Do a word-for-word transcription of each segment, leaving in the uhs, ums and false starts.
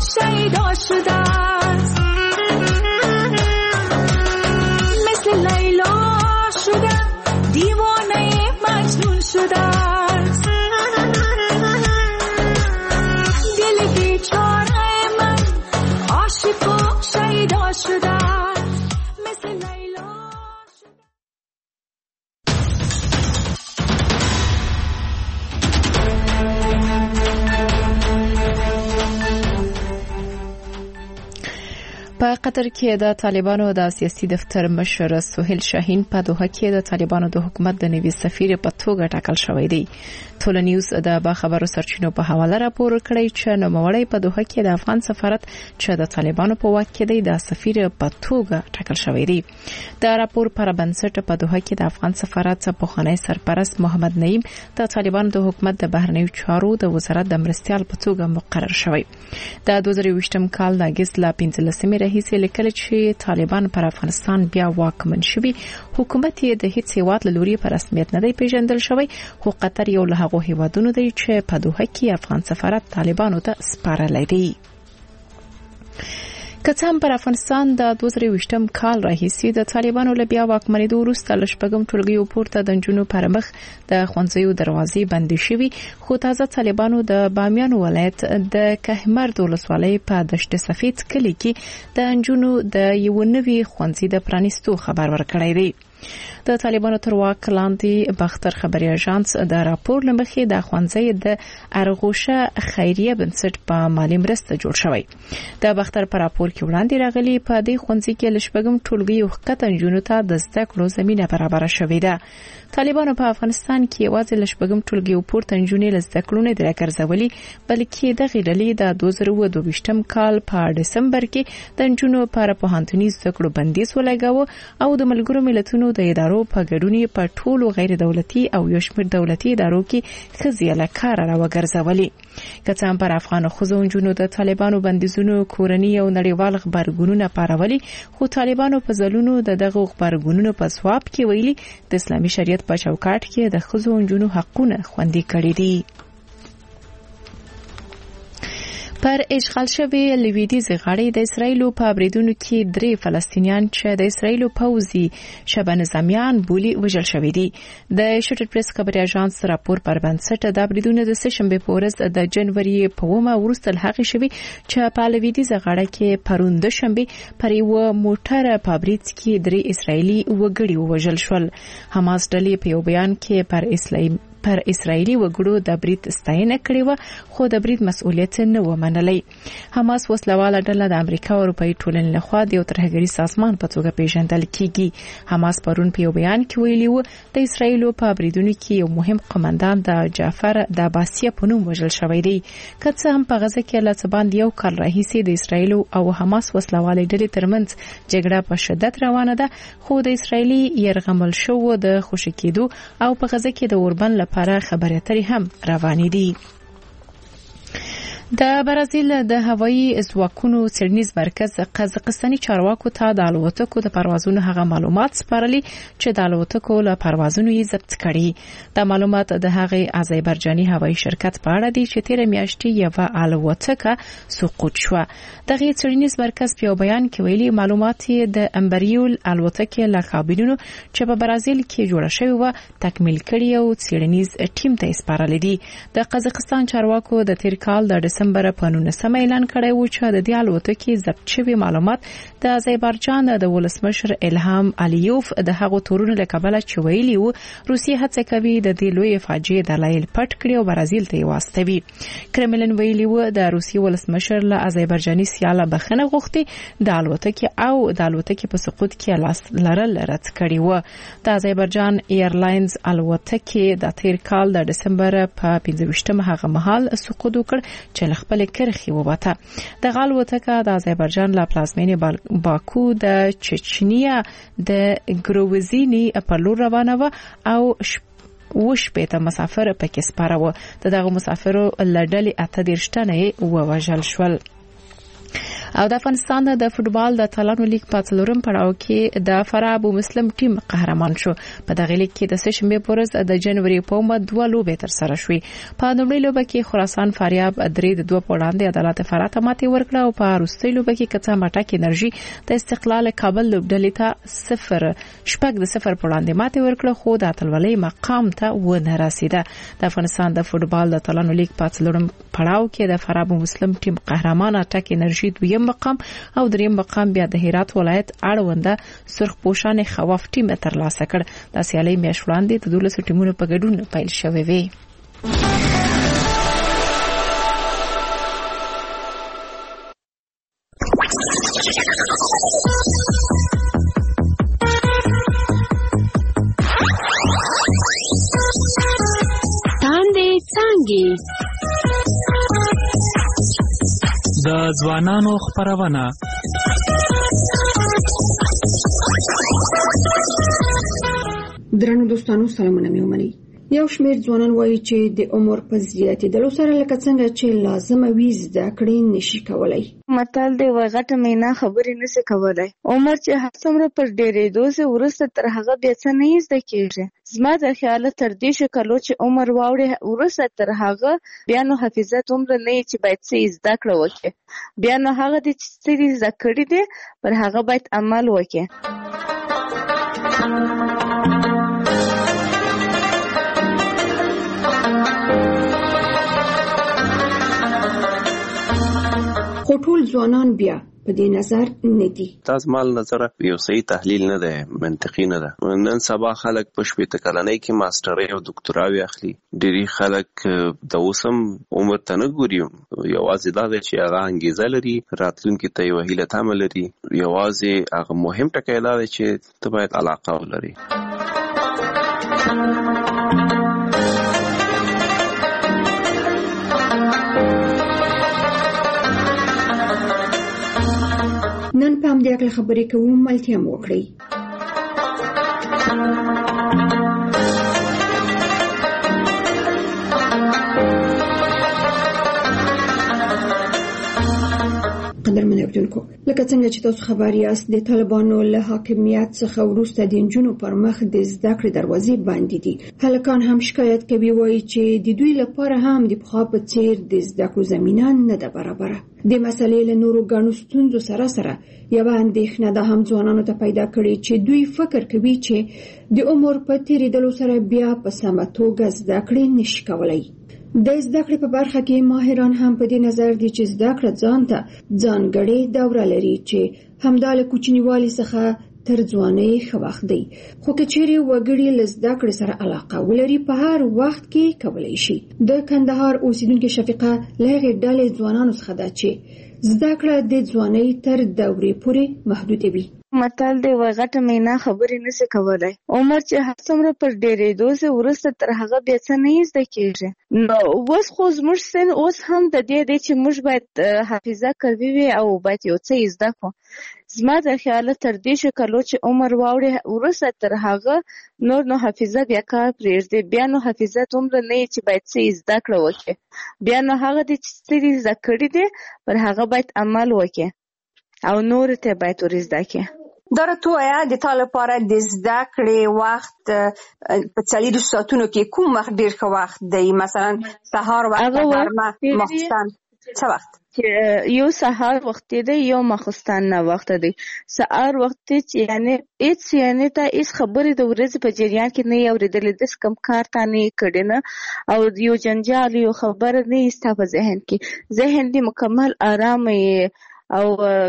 شیدا شده است، مثل لیلا شده دیوانه مجنون شده است. دل بیچاره من عاشق و شیدا شده است، مثل لیلا شده. په قطر کې د طالبانو د سیاسي دفتر مشر سهیل شاهین په دوحه کې د طالبانو د حکومت د نوي سفیر په توګه ټاکل شوی دی. ټول نیوز د باخبرو سرچینو په حواله راپور کړی چې نوموړی په دوحه کې د افغان سفارت چې د طالبانو په واک کې دی د سفیر په توګه ټاکل شوی دی. د راپور پر بنسټ په دوحه کې د افغان سفارت پخوانی سرپرست محمد نعیم د طالبانو د حکومت د بهرنیو چارو د وزارت د مرستيال په توګه مقرر شوی. د دوه زره ویشتم کال د اگست لا پنځلسمې راهیسې لیکل چې طالبان پر افغانستان بیا واکمن شوي، حکومت یې د هیڅ هیواد له لوري په رسمیت نه دی پیژندل شوی، خو قطر یو له هغو هیوادونو دی چې په دوحه کې افغان سفارت طالبانو ته سپارلی دی. که څه هم پر افغانستان د دوه زره ویشتم کال راهیسې د طالبانو له بیا واکمنېدو وروسته له شپږم ټولګیو پورته د نجونو پر مخ د ښوونځیو دروازې بندې شوي، خو تازه طالبانو د بامیان ولایت د کهمرد ولسوالۍ په دشت سفید کلي کې د نجونو د یو نوي ښوونځي د پرانیستو خبر ورکړی دی. د طالبانو تر واک لاندې باختر خبري اژانس د راپور لمخې د ښوونځي د ارغوشه خیریه بنسټ په مالی مرسته جوړ شوی. د باختر پر راپور کې وړاندې راغلي په دې ښوونځي کې لشبګم ټولګي وخت نجونو ته د زده کړو زمينه برابر شوې ده. طالبانو په افغانستان کې یوازې لشبګم ټولګي او پورته نجونې لزده کړو نه درکړځولي، بلکې د غیرلي د دوه زره دوه ویشتم کال په دسمبر کې د نجونو پر پوهنتوني زده کړو بندیز ولګاوه او د ملګرو ملتونو د ادارو په ګډون په ټولو غیر دولتي او یو شمېر دولتي ادارو کې ښځې له کاره راوګرځولې. که څه هم پر افغان ښځو او نجونو د طالبانو بندیزونو کورني او نړیوال خبرګونونه پارولي، خو طالبانو په ځلونو د دغه خبرګونونو په ځواب کې ویلي د اسلامي شریعت په چوکاټ کې د ښځو او نجونو حقونه خوندي کړي دي. پر اشغال شوی لویدیز غاړې د اسرایل په بریدونو کې درې فلسطینیان چې د اسرایل پوځي شبه نظامیان بولی وژل شوی دي. د شوټر پریس خبري اژانس راپور پر بنسټ د بریدونو د سشنبه په ورځ د جنوري په اومه وروسته هغه شوی چې په لویدیز غاړه کې پروند شنبه پر یو موټر په برید کې درې اسرایلی وګړي وژل شول. حماس ډلې په یو بیان کې پر اسلام پر اسرایلی وګړو د برید ستاینه کړې و، خو د برید مسؤلیت نه و منلی. حماس وسلواله ډله د امریکا او اروپאי ټولنې لخوا د یو ترهګری سازمان په توګه پیژندل کیږي. حماس پرون په یو بیان کې ویلي و د اسرایل په بریدونو کې یو مهم قومندان د جعفر د عباسیه په نوم وژل شوی دی. که څه هم په غزه کې له څباند یو کال راهیسې د اسرایل او حماس وسلواله ډلې ترمنځ جګړه په شدت روانه ده، خو د اسرایلی يرغمل شو د خوشی کېدو او په غزه کې د اوربن لپاره خبرې اترې هم روانې دي. د برازیل د هوایي ځواکونو څېړنیز مرکز قزاقستاني چارواکو ته د الوتکو د پروازونو هغه معلومات سپارلي چې د الوتکو له پروازونو یې ضبط کړي. د معلومات د هغه آذربایجاني هوایي شرکت په اړه دي چې تیر میاشتې یو الوتکه سقوط شو. دغه څېړنیز مرکز په بیان کې ویلي معلومات د امبریول الوتکې له کابینونو چې په برازیل کې جوړه شوی و تکمیل کړي او څېړنیز ټیم ته سپارلي دي. د قزاقستان چارواکو د تیر کال د دسمبر په نولسمه اعلان کړی و چې د دې الوتکې ضبط شوی معلومات د آذربایجان د ولسمشر الهام الیوف د هغو تورونو له کبله چې ویلي و روسیه هڅه کوي د دې لوی فاجعې دلایل پټ کړي او برازیل ته واستوي. کرملن ویلي و د روسیې ولسمشر له آذربایجاني سیاله بخنه غوښتي د الوتکې او د الوتکې په سقوط کې لاس لرل رد کړي و. د آذربایجان ایرلاینز الوتکې د تیر کال د دسمبر په پنځه ویشتمه هغه مهال سقوط وکړ چې خپل کرخي وبته. د الوتکه د آذربایجان له پلازمینې باکو د چچنیا د ګروزینی په لور روانه و او وش پېته مسافر پکې سپاره و. د دغه مسافرو لړډلې اته دېرش تنه ووژل شول. او د افغانستان د فوتبال د اتلانو لیګ په څلورم پړاو کې د فرا ابو مسلم ټیم قهرمان شو. په دغه لیګ کې د سشنبه پورز د جنوري په مد دوه لوبې تر سره شوې. په لومړۍ لوبه کې خراسان فاریاب درې د دوه پوړاندې عدالت فرا ته ماتې ورکړه او په وروستۍ لوبه کې کڅا مټک انرژي د استقلال کابل لوبډلې ته صفر شپږ د صفر پوړاندې ماتې ورکړه، خو د اتلولۍ مقام ته ونه رسیده. د افغانستان د فوتبال د اتلانو لیګ په څلورم پړاو کې د فرا ابو مسلم ټیم قهرمان اټک انرژي دویم مقام او دریم مقام بیا د هرات ولایت اړونده سرخ پوشان خواف ټیم ترلاسه کړ. د سیالۍ میاشت وړاندې د دولس ټیمونو په ګډون پیل شوې وې. تاندې څانګې د ځوانانو خپرونه. درنو دوستانو سلامونه مې ومنئ. یو شمېر ځوانان وایي چې د عمر په زیاتېدلو سره لکه څنګه چې لازمه وي زده کړې نشي کولای. متل دی وای غټه مینا خبرې نشي کولای. عمر چې هر څومره پر ډېرېدو سه ورسته تر هغه بیا څه نه زده کېږي. زما د خیال تر دې شکلو چې عمر واوړي ورسته تر هغه بیا نو حافظه عمر نه چې باید څه زده کړو وکړي. بیا نو هغه د چې زده کړی دی پر هغه باید عمل وکړي. خو ټول ځوانان بیا په دې نظر نه دي. تاسو مال نظر یو صحیح تحلیل نه ده، منطقي نه ده. نن سبا خلک په شپږ کلنۍ کې ماسترۍ او دکتراوي اخلي. ډېری خلک د اوسم عمر ته نه ګوري، یوازې دا ده چې هغه انګیزه لري، راتلونکي ته یو هیله تمه لري. یوازې هغه مهم ټکی دا ده چې ته باید علاقه ولري. نن په همدې اړه خبرې کوو، ملتیا مو وکړئ. قدرمن اردوونکو، لکه څنګه چې تاسو خبر یاست د طالبانو له حاکمیت څخه وروسته د نجونو پر مخ د زده کړې دروازې بندې دي. هلکان هم شکایت کوي، وایي چې د دوی لپاره هم د پخوا په څیر د زده کړو زمینه نه ده برابره. د مسلې له نورو ګڼو ستونزو سره سره یوه اندېښنه ده هم ځوانانو ته پیدا کړې چې دوی فکر کوي چې د عمر په تېرېدلو سره بیا په سمه توګه زده کړې نشي کولای. د زده کړې په برخه کې ماهران هم په دې نظر دي چې زده کړه ځان ته ځانګړې دوره لري چې همدا له کوچنیوالي څخه تر ځوانۍ ښه وخت دی. خو که چیرې وګړي له زده کړې سره علاقه ولري په هر وخت کې کولی شي. د کندهار اوسیدونکې شفیقه له هغې ډلې ځوانانو څخه ده چې زده کړه د ځوانۍ تر دورې پورې محدوده وي. متل دی وای غټه مینا خبرې نشي کولای. عمر چې هر څومره پر ډېرېدو سه ورسته تر هغه بیا څه نه زده کېږي. نو اوس خو زموږ سن اوس هم د دې دی چې موږ باید حافظه قوي وي او باید یو څه زده کړو. زما د خیال تر دې شکلو چې عمر واوړي ورسته تر هغه نور نو حافظه بیا کار پرېږدي. بیا نو حافظه عمر نه چې باید څه زده کړو وکړي. بیا نو هغه د چې زده کړی دی پر هغه باید عمل وکړي او نور ته باید ور زده کړي. دا راته وایه د تا لپاره د زده کړې وخت په څلورو ساعتونو کې کوم وخت ډېر ښه وخت دی؟ مثلا سهار وخت، غرمه، ماخوستن، څه وخت؟ یو سهار وخت دی، یو ماخوستن وخت دی. سهار وخت چې یعنی هیڅ یعنی ته هیڅ خبرې د ورځې په جریان کې نه اورېدلې، داسې کوم کار ته نه کړی نه او یو جنجال یو خبره نه ستا په ذهن کې. ذهن دې مکمل آرام او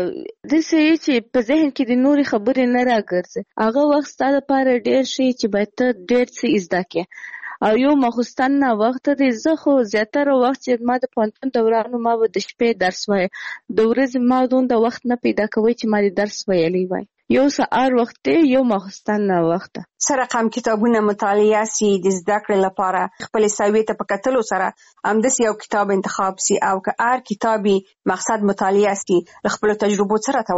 داسې چې په ذهن کې د نورې خبرې نه راګرځي. هغه وخت ستا لپاره ډېر شي چې باید ته ډېر څه زده کړې. او یو ماخوستن وخت دی. زه خو زیاتره وخت چې ما د پوهنتون دورانو ما به د شپې درس وایه، د ورځې ما دومره وخت نه پیدا کوي چې ما د درس ویلی وای. یو سهار وخت دی، یو ماخوستن وخت. څه رقم کتابونه مطالعه سي د زده کړې لپاره؟ خپلې سویې ته په کتلو سره همداسې یو کتاب انتخاب سي او که هر کتابي مقصد مطالعه سي له خپلو تجربو څه راته وایي؟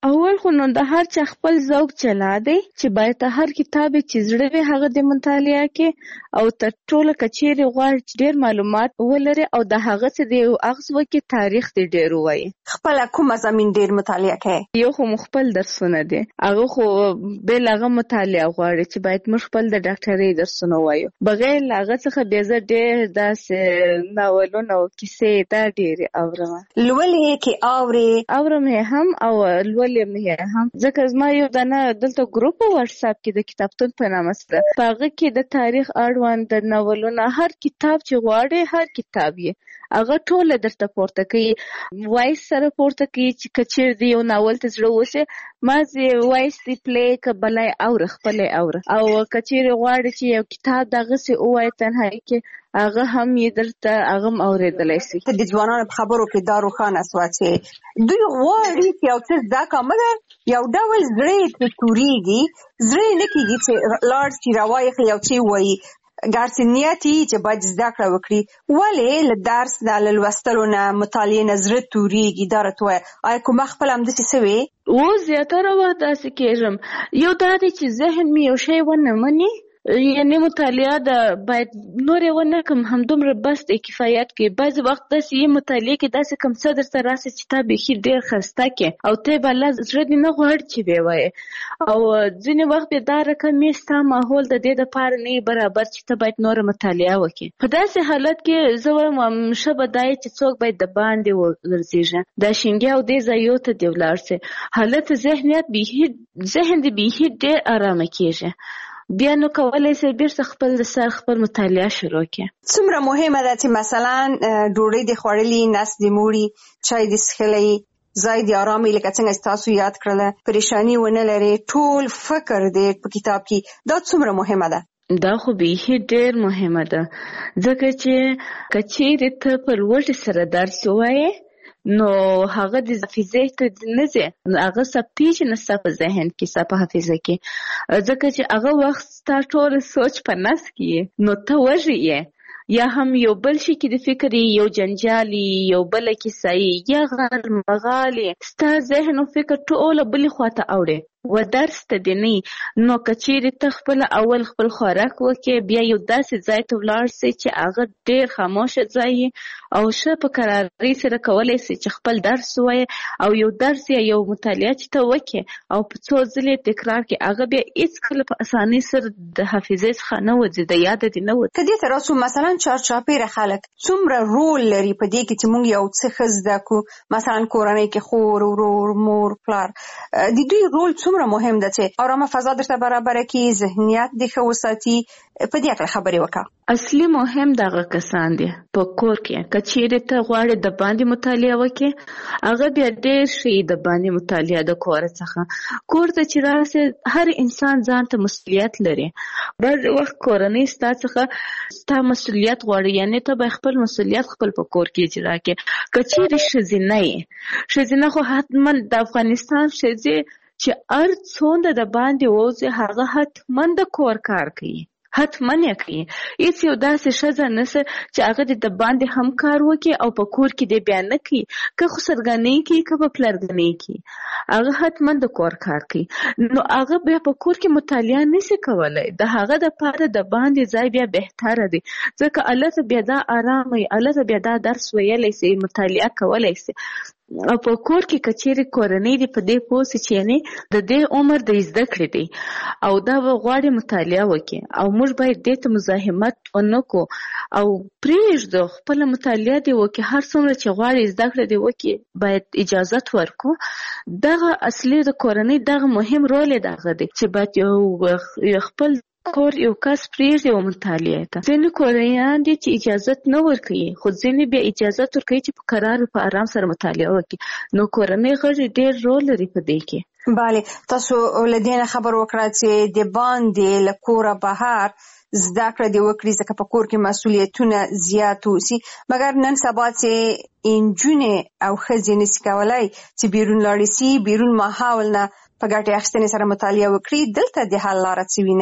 اول خو نو د هر چا خپل ذوق چلا دی چې باید هر کتاب چې زړه وي هغه د مطالعه کې او تر ټولو کچېرې غواړي چې ډېر معلومات ولري او د هغه څه د اغز وکي تاریخ دې ډېر وایي. خپل کوم مضامین ډېر مطالعه کوي؟ یو خو خپل درسونه دي، هغه خو بل هغه مطالعه غواړي چې باید موږ خپل د ډاکټرۍ درسونه وایو. بغیر هغه څخه بیا زه ډېر داسې ناولونه او کیسې دا ډېرې اورم. لولې کې اورې؟ اورم هم او لولې مې هم، ځکه زما یو دانه دلته ګروپ په واتساپ کې د کتابتون په نامه سره په هغه کې د تاریخ اړوند د ناولونه هر کتاب چې غواړي هر کتاب یې هغه ټول درته پورته کوي، وایس سره پورته کوي چې کچیر دی یو ناول ته زړه وشه ما زی وایس دی پلی کبلای اور خپل اور او کچیر غواړي چې یو کتاب دغه سي اوای تنهایی کې هغه هم یې درته هغه اوریدلای شي. د ځوانانو په خبرو کې دا روښانه شوه چې دوی غواړي چې یو څه زده کړي مګر یو ډول زړه ته توريږي، زړه نه کېږي چې لاړ شي راوایي یو څه وایي ګارسي نیتي چې باید زده کړه وکړي. ولې له درس نه له لوستلو نه مطالعې نه زړه توريږي؟ دا راته وایه آیا کومه خپل همداسې سوې؟ او زیاتره وخت داسې کېږم. یو دا دی چې ذهن مې یو شی ونه مني، یعنی مطالعه د باید نورې ونه کوم همدومره بس د کفایت کې. بعضې وخت داسې یې مطالعه کې داسې کوم څه درته راسي چې تا بیخي ډېر ښایسته کې او ته به الله زړه دې نه غواړي چې ویې وایې، او ځینې وخت بیا دا رقم یې ستا ماحول د دې دپاره نه یې برابر چې ته باید نوره مطالعه وکړې. په داسې حالت کې زه وایم ښه به دا چې څوک باید د باندې وګرځېږي، دا شینګیا او دې ځایو ته دې ولاړ سي، حالت ذهنیت بیخي ذهن دې بیخي ډېر ارامه کېږي. بیا نو کولای شي بیرته خپل د سر خپل مطالعه شروع کړي. څومره مهمه ده چې مثلا ډوډۍ د خوړلې، نس د موړي، چای د څښلې، ځای د آرامي لکه څنګه تاسو یاد کړل، پریشانی ونه لري، ټول فکر دې په کتاب کې، دا څومره مهمه ده؟ دا خو بیخي ډېر مهمه ده، ځکه چې کچېرې ته په لوړ سره درس ووایې نو هغه د حافظه ته نه ځي، هغه ثبتي چې نه ستا په ذهن کې ستا په حافظه کې، ځکه چې هغه وخت ستا ټول سوچ په نس کې نو ته وږی یې، یا هم یو بل شي کې د فکر یو جنجالي یو بل کیسه یا غل مغالي ستا ذهن او فکر ټول بل خواته اوړي و درس ته دی نه. نو کچېرې ته خپل اول خپل خوراک وکې بیا یو داسې ځای ته ولاړ سي چې هغه ډېر خاموشه ځای او ښه په کرارۍ سره کولی سي چې خپل درس ووایې او یو درس یا یو مطالعه چې ته وکې او په څو ځلې تکرار کې هغه بیا هېڅکله په اسانۍ سره د حافظې څخه نه وځي، د یاده دې نه وځي. که دې ته راسو مثلا چارچاپېره خلک څومره رول لري په دې کې چې موږ یو څه ښه زده کړو، مثلا کورنۍ کې خور، ورور، مور، پلار، د دوی رول څومره مهم ده چې آرامه فضا درته برابره کړي، ذهنیت دې ښه وساتي؟ په دې اړه خبرې وکړه. اصلي مهم دغه کسان دي په کور کې. که چیرې ته غواړې د باندې مطالعه وکړې هغه بیا ډېر ښه د باندې مطالعه د کور څخه. کور ته چې راسې هر انسان ځان ته مسؤلیت لري، بعضې وخت کورنۍ ستا څخه ستا مسؤلیت غواړي، یعنې ته به خپل مسؤلیت خپل په کور کې اجرا کړې. که چیرې ښځینه یې، ښځینه خو حتما د افغانستان ښځې چې هر څومره د باندې ووځي هغه حتما د کور کار کوي، حتما یې کوي. هیڅ یو داسې ښځه نشته چې هغه د باندې هم کار وکړي او په کور کې دې بیا نه کوي، که خسرګنۍ کوي که په پلرګنۍ کوي، هغه حتما د کور کار کوي. نو هغه بیا په کور کې مطالعه نشي کولی، د هغه دپاره د باندې ځای بیا بهتره دی، ځکه الله ته بیا دا ارام وي، الله ته بیا دا درس ویلی سي، مطالعه کولی سي. او په کور کې کچېرې کورنۍ دې په دې پوه سي چې یعنې د دې عمر د زده کړې دی او دا به غواړي مطالعه وکړي او موږ باید دې ته مزاحمت ونه کړو او پرېږدو خپله مطالعه دې وکړي، هر څومره چې غواړي زده کړه دې وکړي باید اجازت ورکړو. دغه اصلي د کورنۍ دغه مهم رول دغه دی چې باید یو خپل کور یو کس پرېږدي او مطالعه ته. ځینې کورنیان دي چې اجازت نه ورکوي، خو ځینې بیا اجازت ورکوي چې په قرار په آرام سره مطالعه وکړي. نو کورنۍ غړي ډېر رول لري په دې کې. بله، تاسو له دې نه خبر وکړه چې د باندې له کوره بهر زده کړه دې وکړي، ځکه په کور کې مسؤلیتونه زیات اوسي. مګر نن سبا چې نجونې او ښځې نشي کولی چې بیرون لاړې سي، بیرون ماحول نه په ګټې اخیستنې سره مطالعه وکړي، دلته د حل لاره څه وینئ؟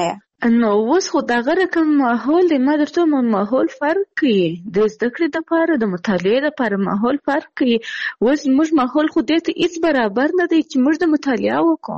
نو اوس خو دغه رقم ماحول دی، ما درته ماحول فرق کوي، د زده کړې دپاره د مطالعې دپاره ماحول فرق کوي. اوس زموږ ماحول خو دې ته هېڅ برابر نه دی چې موږ د مطالعه وکړو.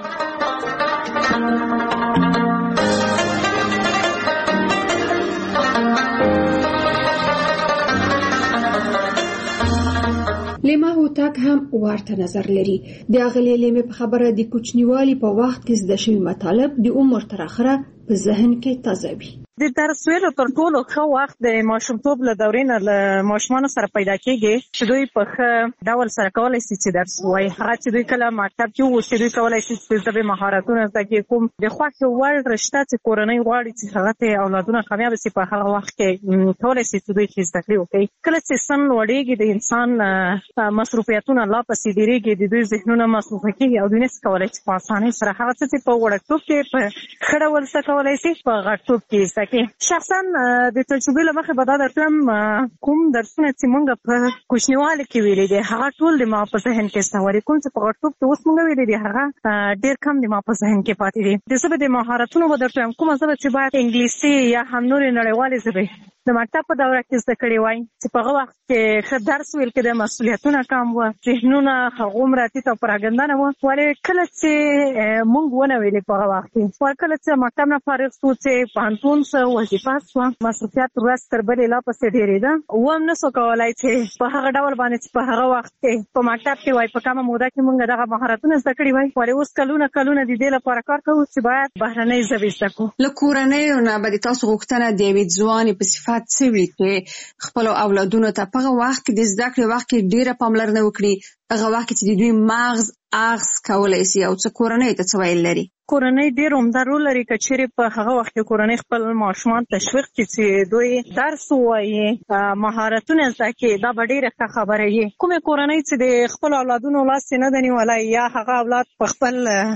لیما هوتک هم ورته نظر لري. د اغلې لیمې په خبره د کوچنیوالي په وخت کې زده شوي مطالب د عمر تر اخره په ذهن کې تازه وي. د درس ویلو تر ټولو ښه وخت د ماشومتوب له دورې نه له ماشومانو سره پیدا کېږي چې دوی په ښه ډول سره کولی شي چې درس ووایي. هغه چې دوی کله مکتب کې وو چې دوی کولی شي چې د ژبې مهارتونه زده کړي. کوم د خوښې وړ رشته چې کورنۍ غواړي چې هغه ته اولادونه کامیابه شي، په هغه وخت کې کولی شي چې دوی ښې زده کړې وکړي. کله چې سن لوړېږي د انسان مصروفیتونه لا پسې ډېرېږي، د دوی ذهنونه مصروفه کېږي او دوی نشي کولی چې په اسانۍ سره هغه څه چې په وړکتوب کې په ښه ډول زده کولی شي په غټتوب کې زده کړي. شخصا د تجربې له مخې به دا درته وایم، کوم درسونه چې موږ په کوچنیوالي کې ویلي دي هغه ټول د ما په ذهن کې سته، کوم چې په غټتوب کې اوس موږ ویلي دي هغه ډېر کم د ما په ذهن کې پاتې دي. د ژبې د مهارتونو به درته وایم، کومه ژبه چې باید انګلیسي یا هم نورې نړیوالې ژبې د مکتب په دوره کې زده کړې وای چې په هغه وخت کې ښه درس ویل کېده، مسؤلیتونه کم وه، ذهنونه هغومره ټیټ او پراګندانه وه. ولې کله چې موږ ونه ویلې په هغه وخت کې، کله چې مکتب نه فارغ شو چې پوهنتون څه وظیفه شوه، مصروفیت ورځ تر بلې لا پسې ډېرېده، اوم نه شو کولی چې په هغه ډول باندې چې په هغه وخت کې په مکتب کې وای په کمه موده کې موږ دغه مهارتونه زده کړي وای. ولې اوس کلونه کلونه د دې لپاره کار کوو چې باید بهرنۍ ژبې زده کړو. له کورنیو نه به د تاسو غوښتنه د یوې ځوانې په صفت څه وي چې خپل اولادونو ته په هغه وخت کې د زده کړې وخت کې ډېره پاملرنه وکړي، هغه وخت چې د دوی مغز اغز کولی شي، او څه کورنۍ ته څه ویل لري؟ کورنۍ ډېر عمده رول لري که چېرې په هغه وخت کې کورنۍ خپل ماشومان تشویق کړي چې دوی درس ووایي، مهارتونه زده کړي، دا به ډېره ښه خبره وي. کومې کورنۍ چې د خپلو اولادونو لاس یې نه ده نیولی یا هغه اولاد په خپل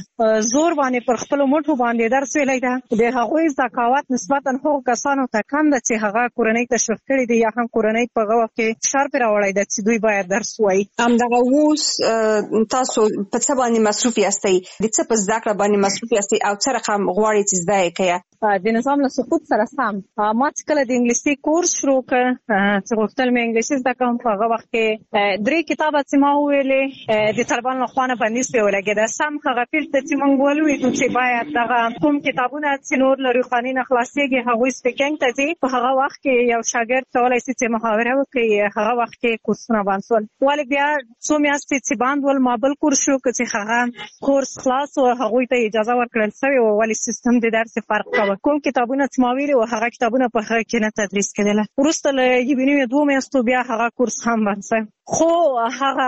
زور باندې پر خپلو مټو باندې درس ویلی ده، د هغوی ذکاوت نسبتا هغو کسانو ته کم ده چې هغه کورنۍ تشویق کړي دي یا هم کورنۍ په هغه وخت کې فشار پرې راوړی ده چې دوی باید درس ووایي. همدغه اوس تاسو په څه باندې مصروف یاستئ؟ د څه په زده کړه باندې مصروف یاستئ او څه رقم غواړئ چې زده یې کړئ؟ د نظام له سقوط سره سم ما چې کله د انګلیسي کورس شروع کړ چې غوښتل مې انګلیسي زده کړم، په هغه وخت کې درې کتابه چې ما وویلې د طالبانو لخوا نه بندیز پرې ولګېده. سم هغه فیلډ ته چې موږ ولوېدو چې باید دغه کوم کتابونه چې نور له روښاني نه خلاصېږي هغوی سپیکینګ ته ځي، په هغه وخت کې یو شاګرد کولی شي چې محاوره وکړي. هغه وخت کې کورسونه بند شول. ولې بیا څو میاشتې چې بند ول ما بل کورس شروع کړ چې هغه کورس خلاص و، هغوی ته اجازه ورکړل شوې وه. ولې سیستم د درس فرق کوه، کوم کتابونه چې ما ویلي وو هغه کتابونه په هغه کې نه تدریس کېدله. وروسته له یوې نوې دوو میاشتو بیا هغه کورس هم بند شو، خو هغه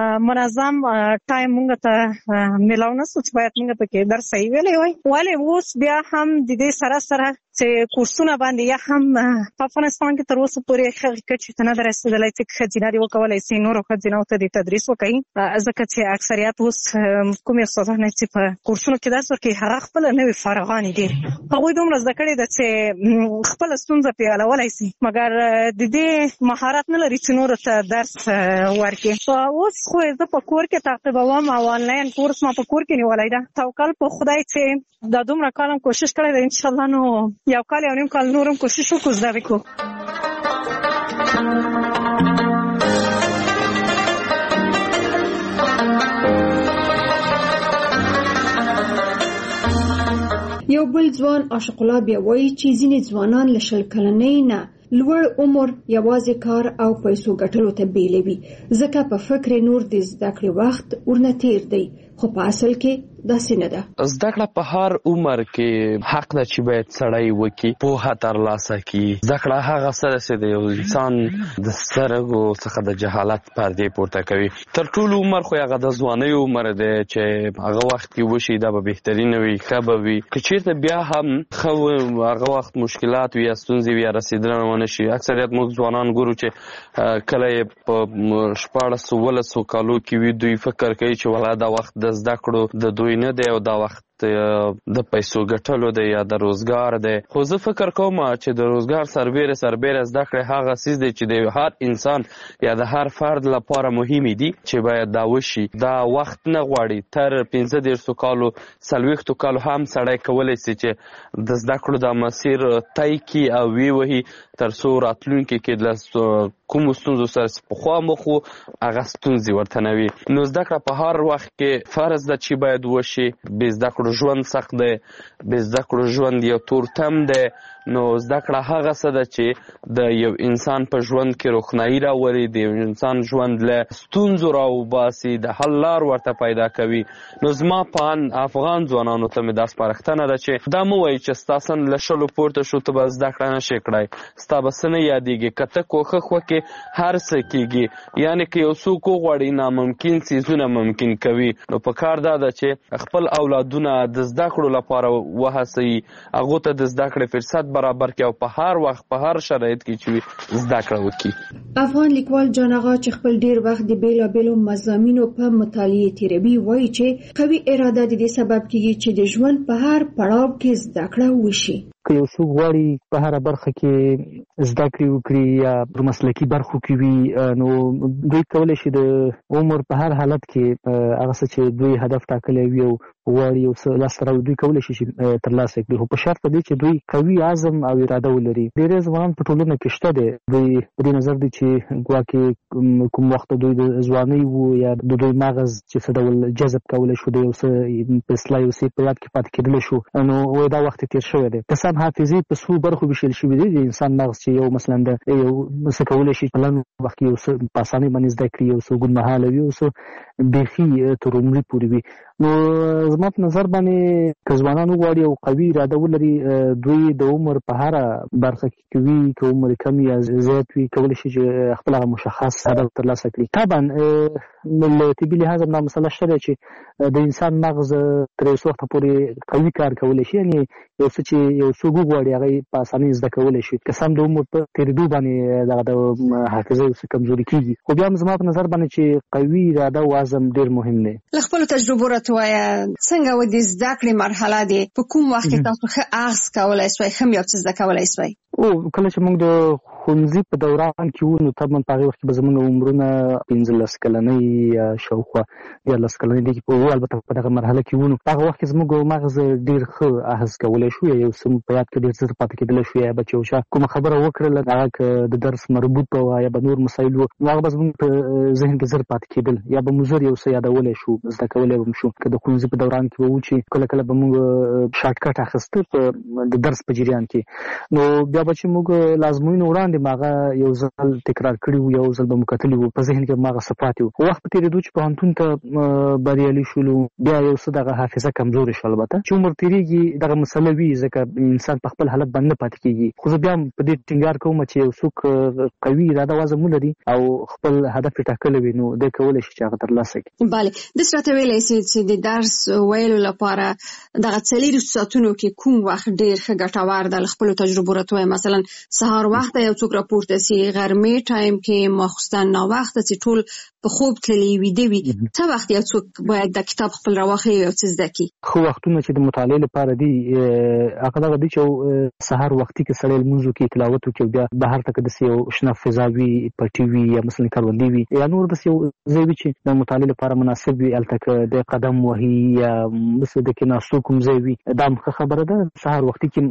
منظم ټایم موږ ته میلاو نه شو چې باید موږ پکې درس صحیح ویلی وای. ولې اوس بیا هم د دې سره سره چې کورسونه باندې یا هم په افغانستان کې تر اوسه پورې هغې کچې ته نه ده رسېدلی چې ښځینه دې وکولی شي نورو ښځینو ته دې تدریس وکړي، ځکه چې اکثریت اوس کومې استادانې چې په کورسونو کې درس ورکوي هغه خپله نوې فارغانې دي، هغوی دومره زده کړې ده چې خپله ستونزه پرې حلولی شي، مګر د دې مهارت نه لري چې نورو ته درس ورکړي. اوس خو زه په کور کې تعقیبوم او آنلاین کورس ما په کور کې نیولی ده. توکل په خدای چې دا دومره کال هم کوشش کړی ده، انشاءالله نو یو کال یو نیم کال نور هم کوشش وکړو زده وکړو. یو بل ځوان عاشق الله بیا وایي چې ځینې ځوانان له شل کلنۍ نه لوړ عمر یوازې کار او پیسو ګټلو ته بیلوي، ځکه په فکر نور د زده کړې وخت ورنه تیر دی، خو په اصل کې داسې نه ده. زده کړه په هر عمر کې حق ده چې باید سړی وکړي، پوهه ترلاسه کړي. زده کړه هغه څه ده چې د یو انسان د سترګو څخه د جهالت پردې پورته کوي. تر ټولو عمر خو هغه د ځوانۍ عمر دی چې هغه وخت کې وشي دا به بهترینه وي، ښه به وي. که چېرته بیا هم ښه هغه وخت مشکلات وي یا ستونزې وي یا رسېدنه ونه شي، اکثریت موږ ځوانان ګورو چې کله یې په شپاړسو ولسو کالو کې وي دوی فکر کوي چې ولا دا وخت د زده کړو د دوی نه دی او دا وخت وخت د پیسو ګټلو دی یا د روزګار دی، خو زه فکر کوم چې د روزګار سربیره سربیره زده کړې هغه څیز دی چې د هر انسان یا د هر فرد لپاره مهمې دي چې باید دا وشي. دا وخت نه غواړي، تر پنځه دېرشو کالو څلوېښتو کالو هم سړی کولی سي چې د زده کړو دا مسیر طی کړي او ویې وهي تر څو راتلونکي کې له کومو ستونزو سره پخوا مخ وو هغه ستونزې ورته نه وي. نو زده کړه په هر وخت کې فرض ده چې باید وشي. بې زده کړو ژوند سخت دی، بې زده کړو ژوند یو تورتم دی. نو زده کړه هغه څه ده چې د یو انسان په ژوند کې روښنایي راولي، د یو انسان ژوند له ستونزو راوباسي، د حل لار ورته پیدا کوي. نو زما په ان افغان ځوانانو ته مې دا سپارښتنه ده چې دا مه وایي چې ستا سن له شلو پورته شو ته به زده کړه نشې کړی، ستا به څه نه یادېږي. که ته کوښښ وکړې هر څه کېږي. یعنې که یو څوک وغواړي ناممکن څیزونه ممکن کوي. نو په کار دا ده چې خپل اولادونه د زده کړو لپاره وهڅوي، هغو ته د زده کړې فرصت برابر کړي او په هر وخت په هر شرایط کې چې زده کړه وکړي. افغان لیکوال جان آغا چې خپل ډیر وخت د بیلابیلو مضامینو په مطالعې تیروي وایي چې قوي اراده د دې سبب کیږي چې د ژوند په هر پړاو کې زده کړه وشي. که یو څوک غواړي په هره برخه کې زده کړې وکړي یا په مسلکي برخو کې وي، نو دوی کولی شي د عمر په هر حالت کې هغه څه چې دوی هدف ټاکلی وي او غواړي یو څه لاسته راوړي دوی کولی شي چې ترلاسه کړي، خو په شرط دی چې دوی قوي عزم او اراده ولري. ډېری ځوانان په ټولنه کې شته دی، دوی په دې نظر دی چې ګواکې کوم وخت دوی د ځوانۍ وو یا د دوی مغز چې څه ډول جذب کولی شو د یو څه په اصطلاح یو څه په یاد کې پاتې کېدلی شو، نو دا وخت تېر شوی دی. که حافظې په څو برخو ویشل شوي دي. د انسان مغز چې یو مثلا د یو څه کولی شي په لنډ وخت کې یو څه په اسانۍ باندې زده کړي، یو څه اوږدمهاله وي، یو څه بیخي تر عمري پورې وي. نو زما په نظر باندې که ځوانان وغواړي او قوي اراده ولري، دوی د عمر په هره برخه کې وي، که عمر کم یا زیات وي، کولی شي چې خپل هغه مشخص هدف ترلاسه کړي. طبعا له طبي لحاظه دا مسله شته ده چې د انسان مغز تر یو څه وخته پورې قوي کار کولی شي، یعنې یو څه چې یو څوک وغواړي هغه په اسانۍ زده کولی شي. که سم د عمر په تېرېدو باندې دغه د حافظه یو څه کمزوري کېږي، خو بیا هم زما په نظر باندې چې قوي اراده او عزم ډېر مهم دی. له خپلو تجربو راته وایه څنګه و د زده کړې مرحله دی، په کوم وخت کې تاسو ښه اخذ کولی سوی، ښه یو څه زده کولی سوی؟ او کله چې موږ د ښوونځي په دوران کې وو، نو طبعا په هغې وخت کې به زموږ عمرونه پنځلس کلنۍ یا شاوخوا دیارلس کلنۍ دي چې البته په دغه مرحله کې وو، نو په هغه وخت کې زموږ مغز ډېر ښه اخذ کولی شو، یا یو څه په یاد کې ډېر زر پاتې کېدلی شو، یا به چې یو چا کومه خبره وکړله هغه که د درس مربوط وه یا به نور مسایل وو، نو هغه به زموږ په ذهن کې زر پاتې کېدل، یا به مو زر یو څه یادولی شو، زده کولی به م شو. که د ښوونځي په دوران کې به وو چې کله کله به موږ شارټکټ اخیسته په د درس په جریان کې، نو بیا به چې موږ لازموینو وړاندې به هغه یو ځل تکرار کړي وو، یو ځل به مو کتلي وو، په ذهن کې به هغه څه پاتې وو. وخت په تېرېدو چې پوهنتون ته بریالي شولو، بیا یو څه دغه حافظه کمزورې شوه. البته چې عمر تېرېږي دغه مسله وي، ځکه انسان په خپل حالت باندې نه پاتې کېږي، خو زه بیا هم په دې ټینګار کوم چې یو څوک قوي اراده او عزم ولري او خپل هدف یې ټاکلی وي، نو دی کولی شي چې هغه ترلاسه کړي. بله، داسې راته ویلی سئ چې د درس ویلو لپاره دغه څلېرویشت ساعتونو کې کوم وخت ډېر ښه ګټور ده؟ له خپلو تجربو راته وایه، مثلا سهار وخته یو څوک راپورته سي، غرمې ټایم کې، ماخوستن ناوخته چې ټول په خوب تللي ویده وي، څه وخت یو څوک باید د کتاب خپل راواخلي او څه زده کړي؟ ښه وختونه چې د مطالعې لپاره دي هغه دغه دي چې سهار وختي کې سړی لمونځ وکړي، تلاوت وکړي، بیا بهر ته که داسې یو شنه فضا وي، پټي وي، یا مثلا کروندې وي، یا نور داسې یو ځای وي چې د مطالعې لپاره مناسب وي، هلته که د قدم وهي یا داسې د کېناستو کوم ځای وي، دا هم ښه خبره ده. سهار وختي کې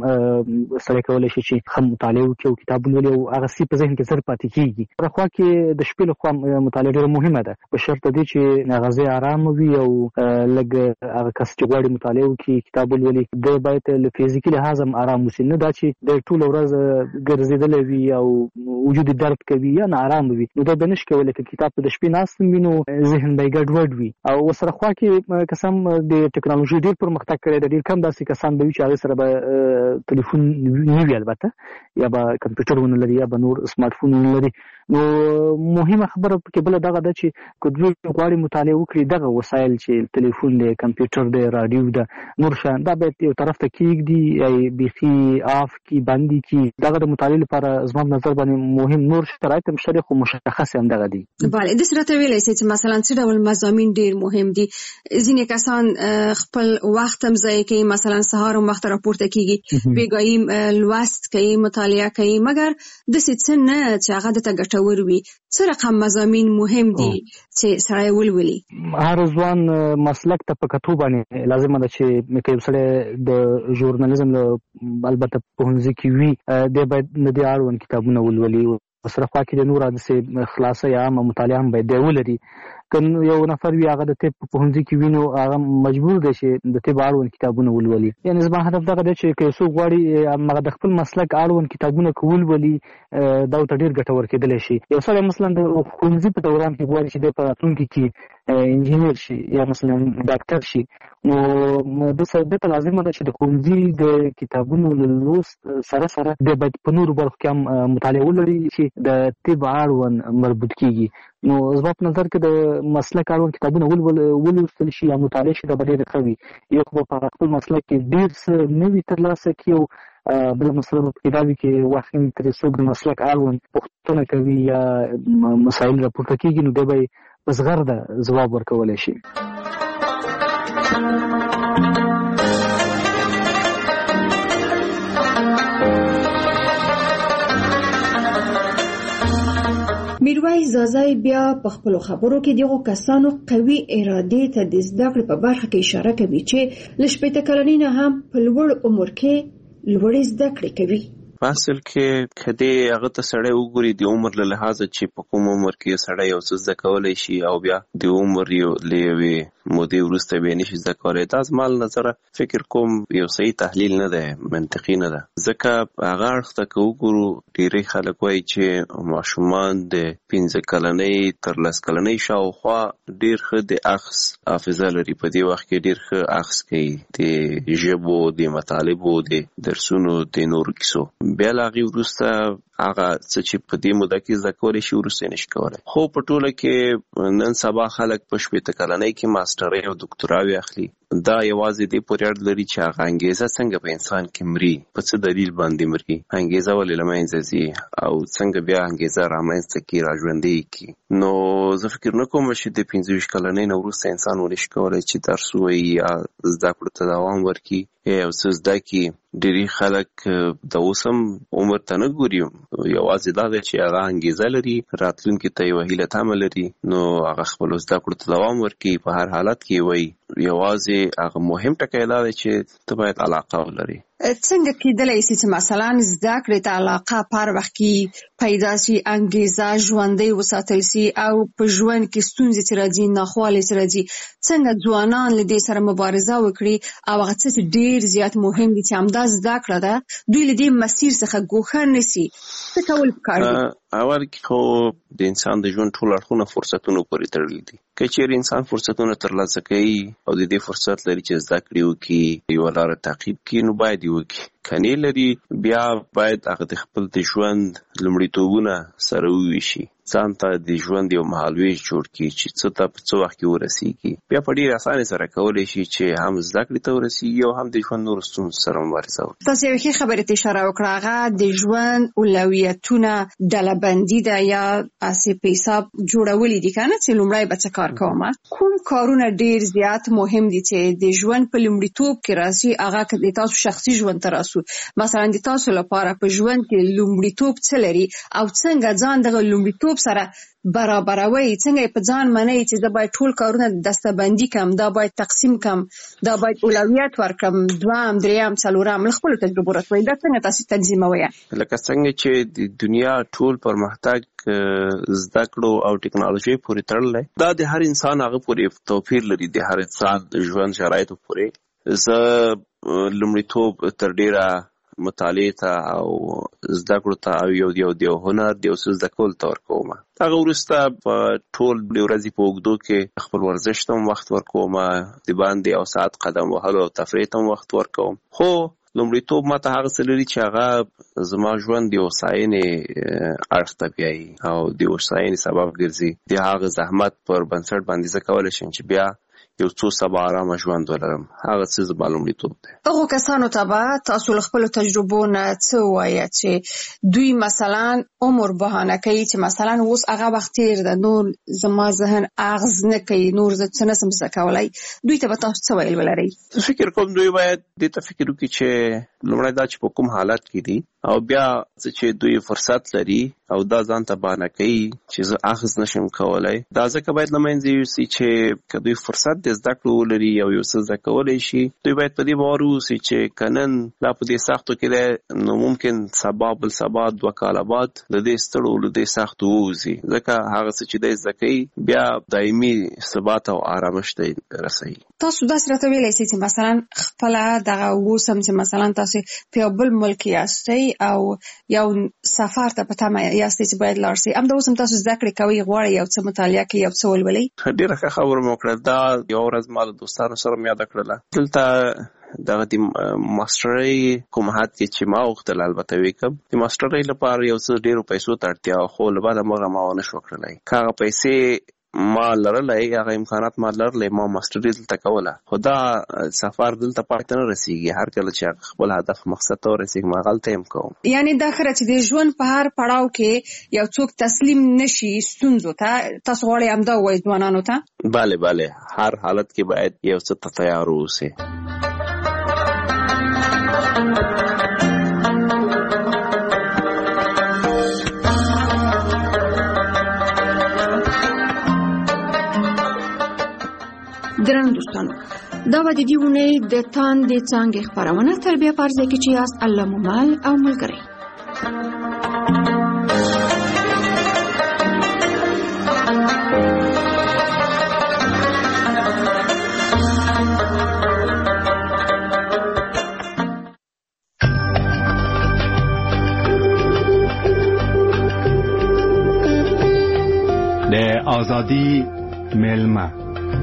سړی کولی شي چې ښه مطالعه وکړي او کتاب ولولي او هغه څه په ذهن کې زر پاتې کېږي. بله خوا کې د شپې له خوا مطالعه ډېره مهمه ده، په شرط دی چې هغه ځای ارامه وي او لږ هغه کس چې غواړي مطالعه وکړي، کتاب ولولي، دی باید له فزیکي لحاظ هم ارام اوسي، نه دا چې دی ټوله ورځ ګرځېدلی وي او وجود درد کوي یا ناارامه وي، نو دی به نشي کولی. که کتاب ته د شپې ناست وي نو ذهن به یې ګډوډ وي. او ورسره خوا کې که څه هم د ټکنالوژي ډېر پرمختګ کړی دی، ډېر کم داسې کسان به وي چې هغې سره به ټلیفون نه وي البته، یا به کمپیوټر ونه لري، یا به نور سمارټ فون ونه لري، نو مهمه خبره کې بل دغه د چې کډوی غواړي مطالعه وکړي دغه وسایل چې ټلیفون دی کمپیوټر دی رادیو دی نور شان دا به یو طرف ته کېږدي ای بيخي اف کی باندې کی دغه د مطالعه لپاره زما نظر باندې مهم نور شرایط مشترک او مشخص هم دغه دي. بله د سره ته ویلای چې مثلا څه ډول مضامین ډیر مهم دي. ځینې کسان خپل وخت هم ضایع کوي، مثلا سهار وخت راپورته کیږي بیګایم لوست کوي مطالعه کوي، مګر د څه نه چې هغه د ګټور وي. څه رقم مضامین مهم دي چې سړی ولولي؟ هر ځوان مسلک ته په کتو باندې لازم ده چې مکه سړی د ژورنالیزم البته په هنځ کې وي د باید نه دی اړوند کتابونه ولولي، سره خوا کې د نور د خلاصه یا مطالعه هم باید ولري. کنه یو نفر وی هغه د طب په هنځ کې وینو هغه مجبور دی چې د طب اړوند کتابونه ولولي. یعنی زما هدف دغه دی چې که څوک غواړي هغه د خپل مسلک اړوند کتابونه کول ولي دا ته ډیر ګټور کېدلی شي. یو سړی مثلا د ښوونځي په دوران کې غواړي چې د راتلونکي کې انجینر شي یا مثلا ډاکټر شي، نو د څه د لازم ده چې د ښوونځي د کتابونو لوست سره سره د باید په نورو برخو کې هم مطالعه ولري چې د طب اړوند مربوط کیږي. نو زما په نظر کې د مسلک اړوند کتابونه ولوستل شي یا مطالعه شي دا به ډېره ښه وي. یو خو په خپل مسلک کې ډېر څه نوي ترلاسه کړي او بله مسله به پکې دا وي چې وخت ترې څوک د مسلک اړوند پوښتنه کوي یا مسایل راپورته کېږي نو دی به یې په زغرده ځواب ورکولی شي. میرویس زازای بیا په خپل خبرو کې دغه کسانو قوي اراده ته د زده کړې په برخه کې اشاره کوي چې لشپېته کلنۍ نه هم په لوړ عمر کې لوړې زده کړې کوي. په اصل کې کدی هغه ته سړی وګوري د عمر له لحاظه چې په کوم عمر کې سړی یو څه زده کولی شي او بیا د عمر یو لیوي مودې وروسته به نشي زده کولی. دا زما له نظره فکر کوم یو صحیح تحلیل نه دی، منطقي نه ده. ځکه هغه اړخ ته که وګورو ډېری خلک وایي چې ماشومان د پنځه کلنۍ تر لس کلنۍ شاوخوا ډېر ښه د اخذ حافظه لري، په دې وخت کې ډېر ښه اخذ کوي د ژبو د مطالبو د درسونو د نورو کیسو. بیا له هغې وروسته هغه څه چې په دې موده کې زده کولی شي وروسته یې نشي کولی. خو په ټوله کې نن سبا خلک په شپېته کلنۍ کې ماسټرۍ او دکتوراوې اخلي. دا یوازې دې پورې اړه لري چې هغه انګیزه څنګه په انسان کې مري، په څه دلیل باندې مري، انګیزه ولې له منځه ځي او څنګه بیا انګیزه رامنځته کړي راژوندۍ کړي. نو زه فکر نه کوم چې د پنځه ویشت کلنۍ نه وروسته انسان ونشي کولی چې درس ووایي یا زده کړو ته دوام ورکړي یا یو څه زده کړي. ډېری خلک د اوس هم عمر ته نه ګوري، یوازې دا ده چې هغه انګیزه لري، راتلونکي ته یوه هیله تمه لري، نو هغه خپلو زده کړو ته دوام ورکړي. په هر حالت کې وایي یوازې هغه مهم ټکی دا دی چې ته باید علاقه ولري. څنګه کېدلی شي چې مثلا زده کړې ته علاقه په هر وخت کې پیدا شي، انګیزه ژوندۍ وساتل شي او په ژوند کې ستونزې چې راځي، ناخوالې چې راځي، څنګه ځوانان له دې سره مبارزه وکړي او هغه څه چې ډېر زیات مهم دي چې همدا زده کړه ده دوی له دې مسیر څخه ګوښه نه شي، څه کول پکار دي؟ اول کې خو د انسان د ژوند ټول اړخونه فرصتونو پورې تړلي دي. که چیرې انسان فرصتونه ترلاسه کوي او د دې فرصت لري چې زده کړې وکړي، یوه لاره تعقیب کړي، نو باید یې وکړي. که نه لري بیا باید هغه د خپل د ژوند لومړیتوبونه سره وویشي، ځان ته د ژوند یو مهالویش جوړ کړي چې څه ته په څه وخت کې ورسېږي. بیا په ډېرې اسانۍ سره کولی شي چې هم زده کړې ته ورسېږي او هم د ژوند نورو ستونزو سره مبارزه وکړي. تاسو یوې ښې خبرې ته اشاره وکړه، هغه د ژوند اولویتونه ډله‌بندي ده یا هسې په حساب جوړولي دي که نه چې لومړی به څه کار کوم. کوم کارونه ډېر زیات مهم دي چې د ژوند په لومړیتوب کې راځي؟ هغه که د تاسو شخصي ژوند ته راسو، مثلا د تاسو لپاره په ژوند کې لومړیتوب څه لري او څنګه ځان دغه لومړیتوب سره برابروي، څنګه په ځان منئ چې زه باید ټول کارونه دسته‌بندي کړم، دا باید تقسیم کړم، دا باید اولویت ورکړم، دوهم دریم څلورم. له خپلو تجربو راته وایئ دا څنګه تاسو تنظیموئ؟ لکه څنګه چې د دنیا ټول پرمختګ زده کړو او ټکنالوژي پورې تړلی، دا د هر انسان هغه پورې توپیر لري، د هر انسان د ژوند شرایطو پورې. زه لومړیتوب تر ډېره مطالعې ته او زده کړو ته او یو یو د یو هنر د یو څه زده کولو ته ورکوم. هغه وروسته په ټول د ورځې په اوږدو کې خپل ورزش ته هم وخت ورکوم، د باندې یو ساعت قدم وهلو او تفریح ته هم وخت ورکوم. خو لومړیتوب ماته هغه څه لري چې هغه زما ژوند د هوساینې اړخ ته بیایي او د هوساینې سبب ګرځي. د هغه زحمت پر بنسټ باندې زه کولی شم چې بیا یو څو سبا آرامه ژوند ولرم. هغه څه زما لومړیتوب دی. هغو کسانو ته به تاسو له خپلو تجربو نه څه ووایاست چې دوی مثلا عمر بهانه کوي چې مثلا اوس هغه وخت تېر ده، نور زما ذهن اغز نه کوي، نور زه څه نشم زده کولی، دوی ته به تاسو څه ویل ولرئ؟ فکر کوم دوی باید دې ته فکر وکړي چې لومړی دا چې په کوم حالت کې دي او بیا چې دوی فرصت لري او دا ځان ته بهانه کوي چې زه اخذ نشم کولی، دا ځکه باید له منځه یوسي چې که دوی فرصت د زده کړو ولري او یو څه زده کولی شي، دوی باید په دې باور واوسي چې که نن لا په دې سختو کې دی نو ممکن سبا بل سبا دوه کاله بعد له دې ستړو له دې سختو ووځي، ځکه هغه څه چې دی زده کوي بیا دایمي ثبات او آرامش ته رسوي. تاسو داسې راته ویلی سئ چې مثلا خپله دغه اوس هم چې مثلا تاسو په یو بل ملک یاستئ او یو سفر ته په تمه یاستئ چې باید لاړ شئ، همدا اوس هم تاسو زده کړې کوئ، غواړئ یو څه مطالعه کړئ، یو څه ولولئ. ډېره ښه خبره مو وکړه. دا یوه ورځ ما له دوستانو سره مې یاده کړله. دلته دغه د ماسټرۍ کوم حد کې چې ما غوښتل البته وکړم، د ماسټرۍ لپاره یو څه ډېرو پیسو ته اړتیا، خو له بعده مغه ما ونه شو کړلی. که هغه پیسې ما لرلی، هغه امکانات ما لرلی، ما ماسټري دلته کوله، خو دا سفر دلته پای ته نه رسېږي. هر کله چې خپل هدف مقصد ته ورسېږم هغلته یم کوم. یعنې دا ښه چې د ژوند په هر پړاو کې یو څوک تسلیم نشي ستونزو ته، تاسو غواړئ همدا ووایئ ځوانانو ته؟ بله بله، هر حالت کې باید یو څه ته تیار واوسئ. درنو دوستانو، دا به د دې اونۍ د تاندې څانګې خپرونه تر بیا په هر ځای کې چې یاست الله مو مل او ملګری. د آزادی میلمه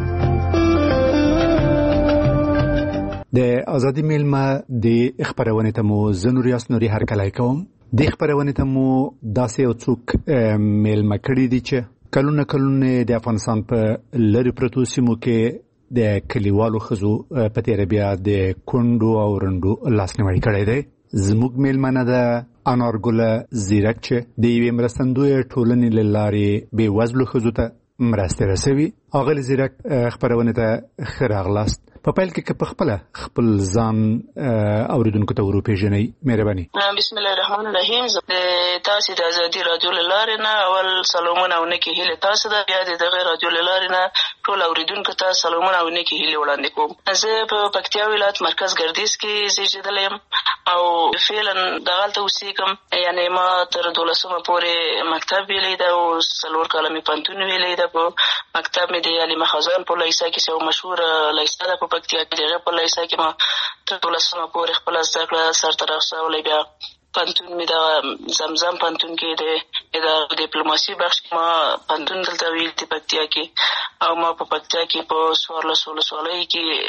د آزادی میلمه د خبرونه ته مو زنور یاس نوري هر کله کوم. د خبرونه ته مو داسې او څوک میلمه کړی دي چې کلونه کلونه د افغانستان په لری پروتو سیمو کې د کلیوالو خزو په تیر بیا د کندو او رندو لاسنیوي کړی دی. زموږ میلمنه ده انارګل زیرک چې د یوې مرستندوی ټولنې لارې بې وزلو خزو ته مرسته رسوي. اغل زیرک خبرونه ته خراغلاست. په پیل کې په خپل خپل ځان اوریدونکو ته ورپېژنئ. مهرباني. بسم الله الرحمن الرحیم. تاسو د ازادي رادیو لارې نه اول سلامونه او نیکی هیله تاسو د بیا د دغه رادیو لارې نه ټول اوریدونکو ته سلامونه او نیکی هیله وړاندې کوم. زه په پکتیا ولایت مرکز ګردیز کې زیږیدلی یم او فعلا دغلته اوسېږم. یعنې ما تر دولسمه پورې مکتب ویلی ده او څلور کاله مې پوهنتون ویلی ده. په مکتب مې د علي خزان په لیسه کې یو مشهوره لیسه ده په پکتیا کې، د هغې په لیسه کې ما تر دولسمه پورې خپله زده کړه سرته رسولی. بیا پوهنتون مې دغه زمزم پوهنتون کې د ډیپلوماسي بخش کې ما پوهنتون دلته ویل دي پکتیا کې، او ما په پکتیا کې په څوارلسو ولسوالیو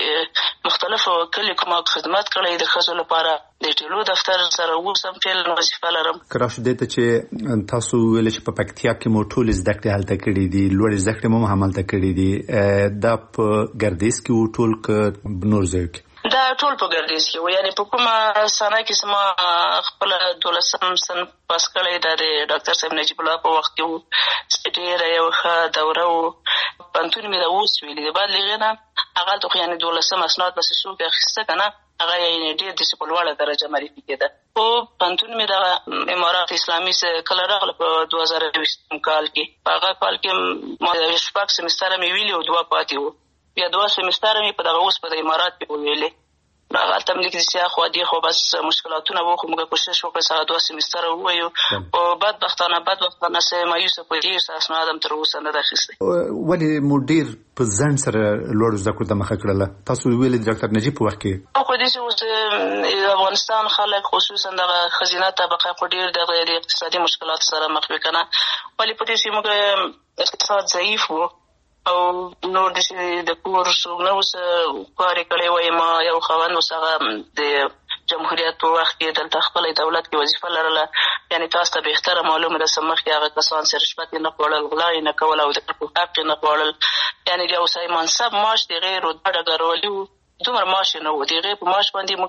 کې مختلفو کلیو کې ما خدمت کړی د ښځو لپاره. د ټیلو دفتر سره اوس هم فعلا وظیفه لرم. که راشو دې ته چې تاسو ویل چې په پکتیا کې مو ټولې زده کړې هلته کړې دي، لوړې زده کړې مو هم هلته کړې دي، دا په ګردیز کې وو ټول که نور ځایو کې؟ دا ټول په ګردیز کې وو. یعنې په کومه سنه کې چې ما خپله دولسم صنف پاس کړی، دا د ډاکټر صاحب نجیب الله په وخت کې وو. ډېره یو ښه دوره وو. پوهنتون مې دا اوس ویلي دی. بعد له هغې نه هغلته خو یعنې دولسم اسناد بسې څوک اخیسته که نه، هغه یې ډېر داسې په لوړه درجه معرفي کېده. خو پوهنتون مې دغه امارات اسلامي کله راغله په دوه زره یوویشتم کال کې. په هغه کال کې ما شپږ سمستره مې ویلي او دوه پاتې وو. بیا دوه سمستره مې په دغه اوس په د امارات کې وویلې. هغلته هم لیک دسیا خوا دې خو بس مشکلاتونه وو، خو موږ کوشش وکړه چې هغه دوه سمستره ووایو. خو بدبختانه بدبختانه څه مایوسه په دې اسناد هم تر اوسه نه ده اخیستی. ولې مو ډېر په ځنډ سره لوړو زده کړو ته مخه کړله؟ تاسو ویلې د ډاکټر نجیب په وخت کې خو داسې اوس د افغانستان خلک خصوصا دغه ښځینه طبقه خو ډېر دغه د اقتصادي مشکلاتو سره مخ وي که نه. ولې په دې چې موږ اقتصاد ضعیف وو او نور داسې د کور څوک نه اوس کار یې کړی وای. ما یو خاوند اوس هغه د جمهوریت په وخت کې دلته خپل دولت کې وظیفه لرله، یعنی تاسو ته بهتره معلومه ده چې مخکې هغه کسان چې رشوت نه خوړل، غلا نه کول او د خلکو حق نه خوړل، یعنی د یو ځای منصب معاش د غیر رتبه ډګروالي و، دومره معاش نه و، د هغې په معاش باندې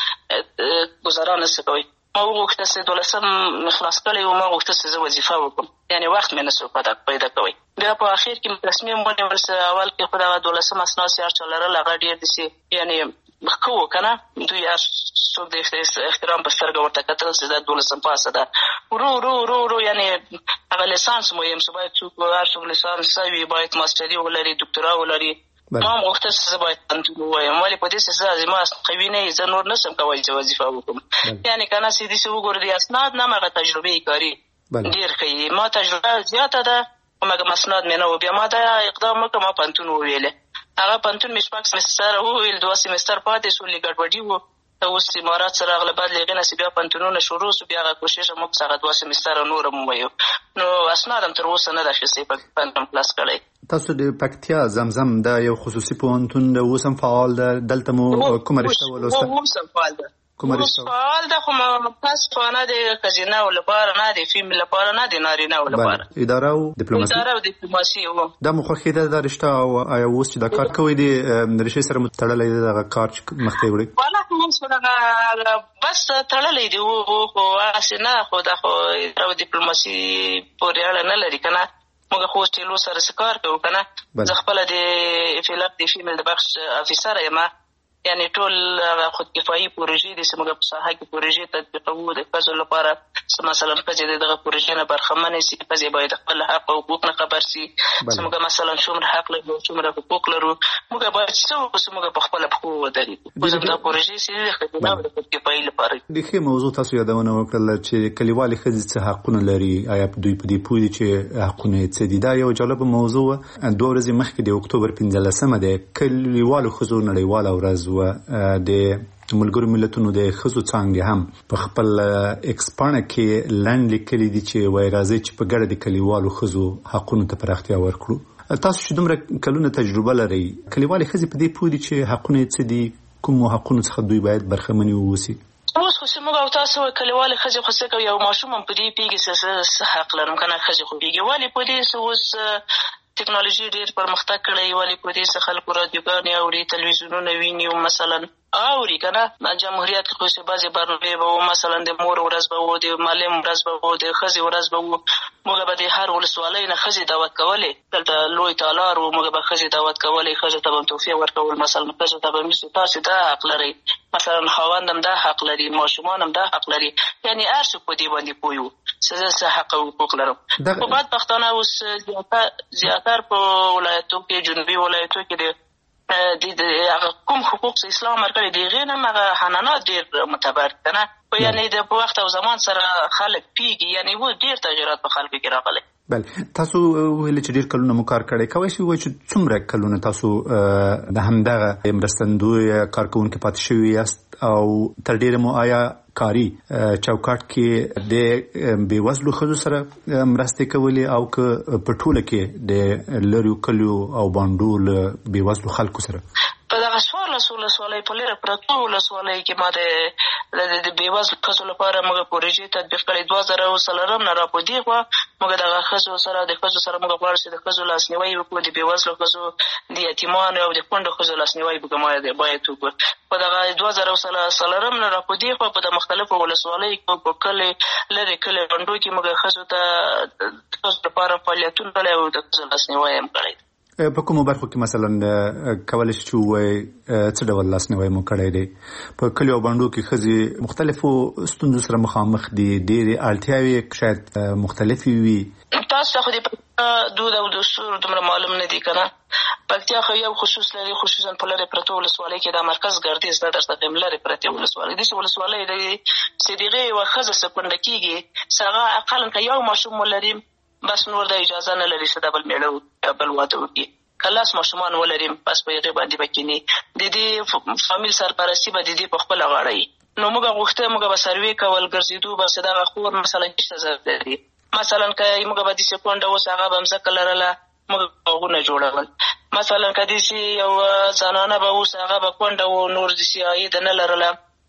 موږ ګزاره نسو کوی. ما وغوښتل چې دولسم مې خلاص کړی و، ما غوښتل چې زه وظیفه وکړم، یعنی وخت مې نسو پیدا کوی. بیا په اخر کې مې تصمیم ونیول چې اول کې خو دغه دولسم اسناد چې هر چا لرل هغه ډېر داسې یعنې ښه و که نه، دوی هر څوک د احترام په سترګه ورته کتل چې دا دولسم پاسه ده. ورو ورو ورو ورو یعنې هغه لیسانس مهم چې باید څوک هر څوک لیسانس وي، باید ماسټري ولري، دوکتورا ولري. ما هم غوښتل چې زه باید پوهنتون ووایم، ولې په دې چې زه زما قوي نه زه نور نشم کولی چې وظیفه وکړم. یعنې که نه چې داسې وګورو د اسناد نه هغه تجربې کاري ډېر ښه ما تجربه زیاته ده، مګر مسناد مې نه و. بیا ما دا اقدام وکړ، ما پوهنتون وویلې. هغه پوهنتون مې شپږ سمستره وویل، دوه سمستر پاتې شو، لږ ګډوډي و. اوس امارات سره راغله، بعد له هغې نه چې بیا پوهنتونونه شروع شو، بیا هغه کوشش هم وکړو هغه دوه سمستره نور هم وویو. نو اسناد هم تر اوسه نه ده اخیستی، پوهنتون خلاص کړی. تاسو د پکتیا زمزم دا یو خصوصي پوهنتون د اوس هم فعال ده، دلته مو کومه رشته ولوسته؟ اوس هم فعال ده، کومه رشته فعال ده، خو متاسفانه د ښځینهو لپاره نه، د فیمیل لپاره نه، د نارینهو لپاره. اداره او ډیپلوماسي اداره او ډیپلوماسي و. دا مو خوښېده دا رشته؟ او آیا اوس چې دا کار کوئ د رشتې سره تړلی دی دغه کار چې مخته یې وړئ؟ والله اوس خو دغه بس تړلی دی، خو هسې نه، خو دا خو اداره او ډیپلوماسي پورې اړه نه لري که نه. موږ خو ټیلو سره څه کار کوو که نه. زه خپله د فلپ د فیمیل د بخش افیسره یم، یعنې ټول هغه خودکفایي پروژې دي چې موږ په ساحه کې پروژې تطبیقوو د ښځو لپاره، چې مثلا ښځې د دغه پروژې نه برخمنې سي، ښځې باید خپل حق او حقوق نه خبر سي، چې موږ مثلا څومره حق لرو، څومره حقوق لرو، موږ باید څه وکړو چې موږ په خپله پښو ودرېږو. اوس دا پروژې چې دي د ښځینهو د خودکفایي لپاره. د ښې موضوع تاسو یادونه وکړله چې کلیوالې ښځې څه حقونه لري، آیا دوی په دې پوه دي چې حقونه یې څه دي؟ دا یو جالبه موضوع وه. دوه ورځې مخکې د اکتوبر پنځلسمه د کلیوالو ښځو نړیواله ورځ وه. د ملګرو ملتونو د ښځو څانګې هم په خپل ایکس پاڼه کې لنډ لیکلي دي چې وایي راځئ چې په ګډه د کلیوالو ښځو حقونو ته پراختیا ورکړو. تاسو چې دومره کلونه تجربه لرئ، کلیوالې ښځې په دې پوه دي چې حقونه یې څه دي، کومو حقونو څخه دوی باید برخمنې واوسي؟ اوس خو چې موږ او تاسو کلیوالې ښځې خو څه کوي، یو ماشوم هم په دې پوهېږي چې زه څه حق لرم که نه. ښځې خو پوهېږي، ولې په دې چې اوس ټکنالوژي ډېر پرمختګ کړی، ولې په دې چې خلکو رادیوګانې اوري، تلویزیونونه ویني، او مثلا اوري که نه. جمهوریت کې خو چې بعضې برنامې به وو، مثلا د مور ورځ به وو، د معلم ورځ به وو، د ښځې ورځ به وو. موږ به د هر ولسوالۍ نه ښځې دعوت کولې، دلته لوی تالار و، موږ به ښځې دعوت کولې، ښځو ته به هم تحفې ورکول، مثلا ښځو ته به هم تاسې دا حق لرئ، مثلا خاوند هم دا حق لري، ماشومان هم دا حق لري، یعنې هر څوک په دې باندې پوه وو چې زه څه حق او حقوق لرم. خو بدبختانه اوس زیاتر په ولایتو کې، جنوبي ولایتو کې د د هغه کوم حقوق چې اسلام ورکړي د هغې نه هم هغه حنانات ډېر معتبر که نه. خو یعنې د په وخت او زمان سره خلک پیږي، یعنې اوس ډېر تغیرات په خلکو کې راغلی. بله، تاسو ویلې چې ډېر کلونه مو کار کړی، کولی شئ ووایئ چې څومره کلونه تاسو د همدغه مرستندوی کارکوونکي پاتې شوي یاست، او تر ډېره مو آیا کاري چوکاټ کې د بېوزلو ښځو سره مرستې کولې، او که په ټوله کې د لرې کلیو او بانډو له بېوزلو خلکو سره؟ په دغه څوارلس ولسوالیو په لرې پرتو ولسوالیو کې ما د د بېوزلو ښځو لپاره موږ پروژې تطبیق کړې. دوه زره اووه څلورم نه را په دې خوا موږ دغه ښځو سره د ښځو سره موږ غواړو چې د ښځو لاسنیوی وکړو، د بېوزلو ښځو، د یتیمانو او د کونډو ښځو لاسنیوی باید وکړو. په دغه دوه زره اووه څلورم نه را په دې خوا په د مختلفو ولسوالیو کې په کلي لرې کلي غونډو کې موږ ښځو ته د ښځو لپاره فعالیتونه کړی او د ښځو لاسنیوی هم کړی. په کومو برخو کې مثلا کولی شئ چې ووایئ څه ډول لاسنیوی مو کړی دی؟ په کلیو او بانډو کې ښځې مختلفو ستونزو سره مخامخ دي، ډېرې اړتیاوې شاید مختلفې وي. تاسو ته خو د پکتیا دود او دستور دومره معلوم نه دي که نه. پکتیا خو یو خصوص لري، خصوصا په لرې پرتو ولسوالۍ کې دا مرکز ګردیز دا درته ښیم، لرې پرتې ولسوالۍ داسې ولسوالۍ دی چې د هغې یوه ښځه چې کونډه کېږي چې هغه اقلا که یو ماشوم ولري بس نور د اجازه نه لري چې دا بل مېړه یا بل واده وکړي. که لس ماشومان ولري بس په هغې باندې به کښېني، د دې فامیل سرپرستي به د دې په خپله غاړه وي. نو موږ غوښته موږ به سروې کول، ګرځېدو به چې دغه خور مثلا چېرته ضرورت لري. مثلا که موږ به داسې کونډه اوس هغه به مځکه لرله، موږ به باغونه جوړول. مثلا که داسې یو زنانه به اوس هغه به کونډه و، نور داسې عاید نه لرله،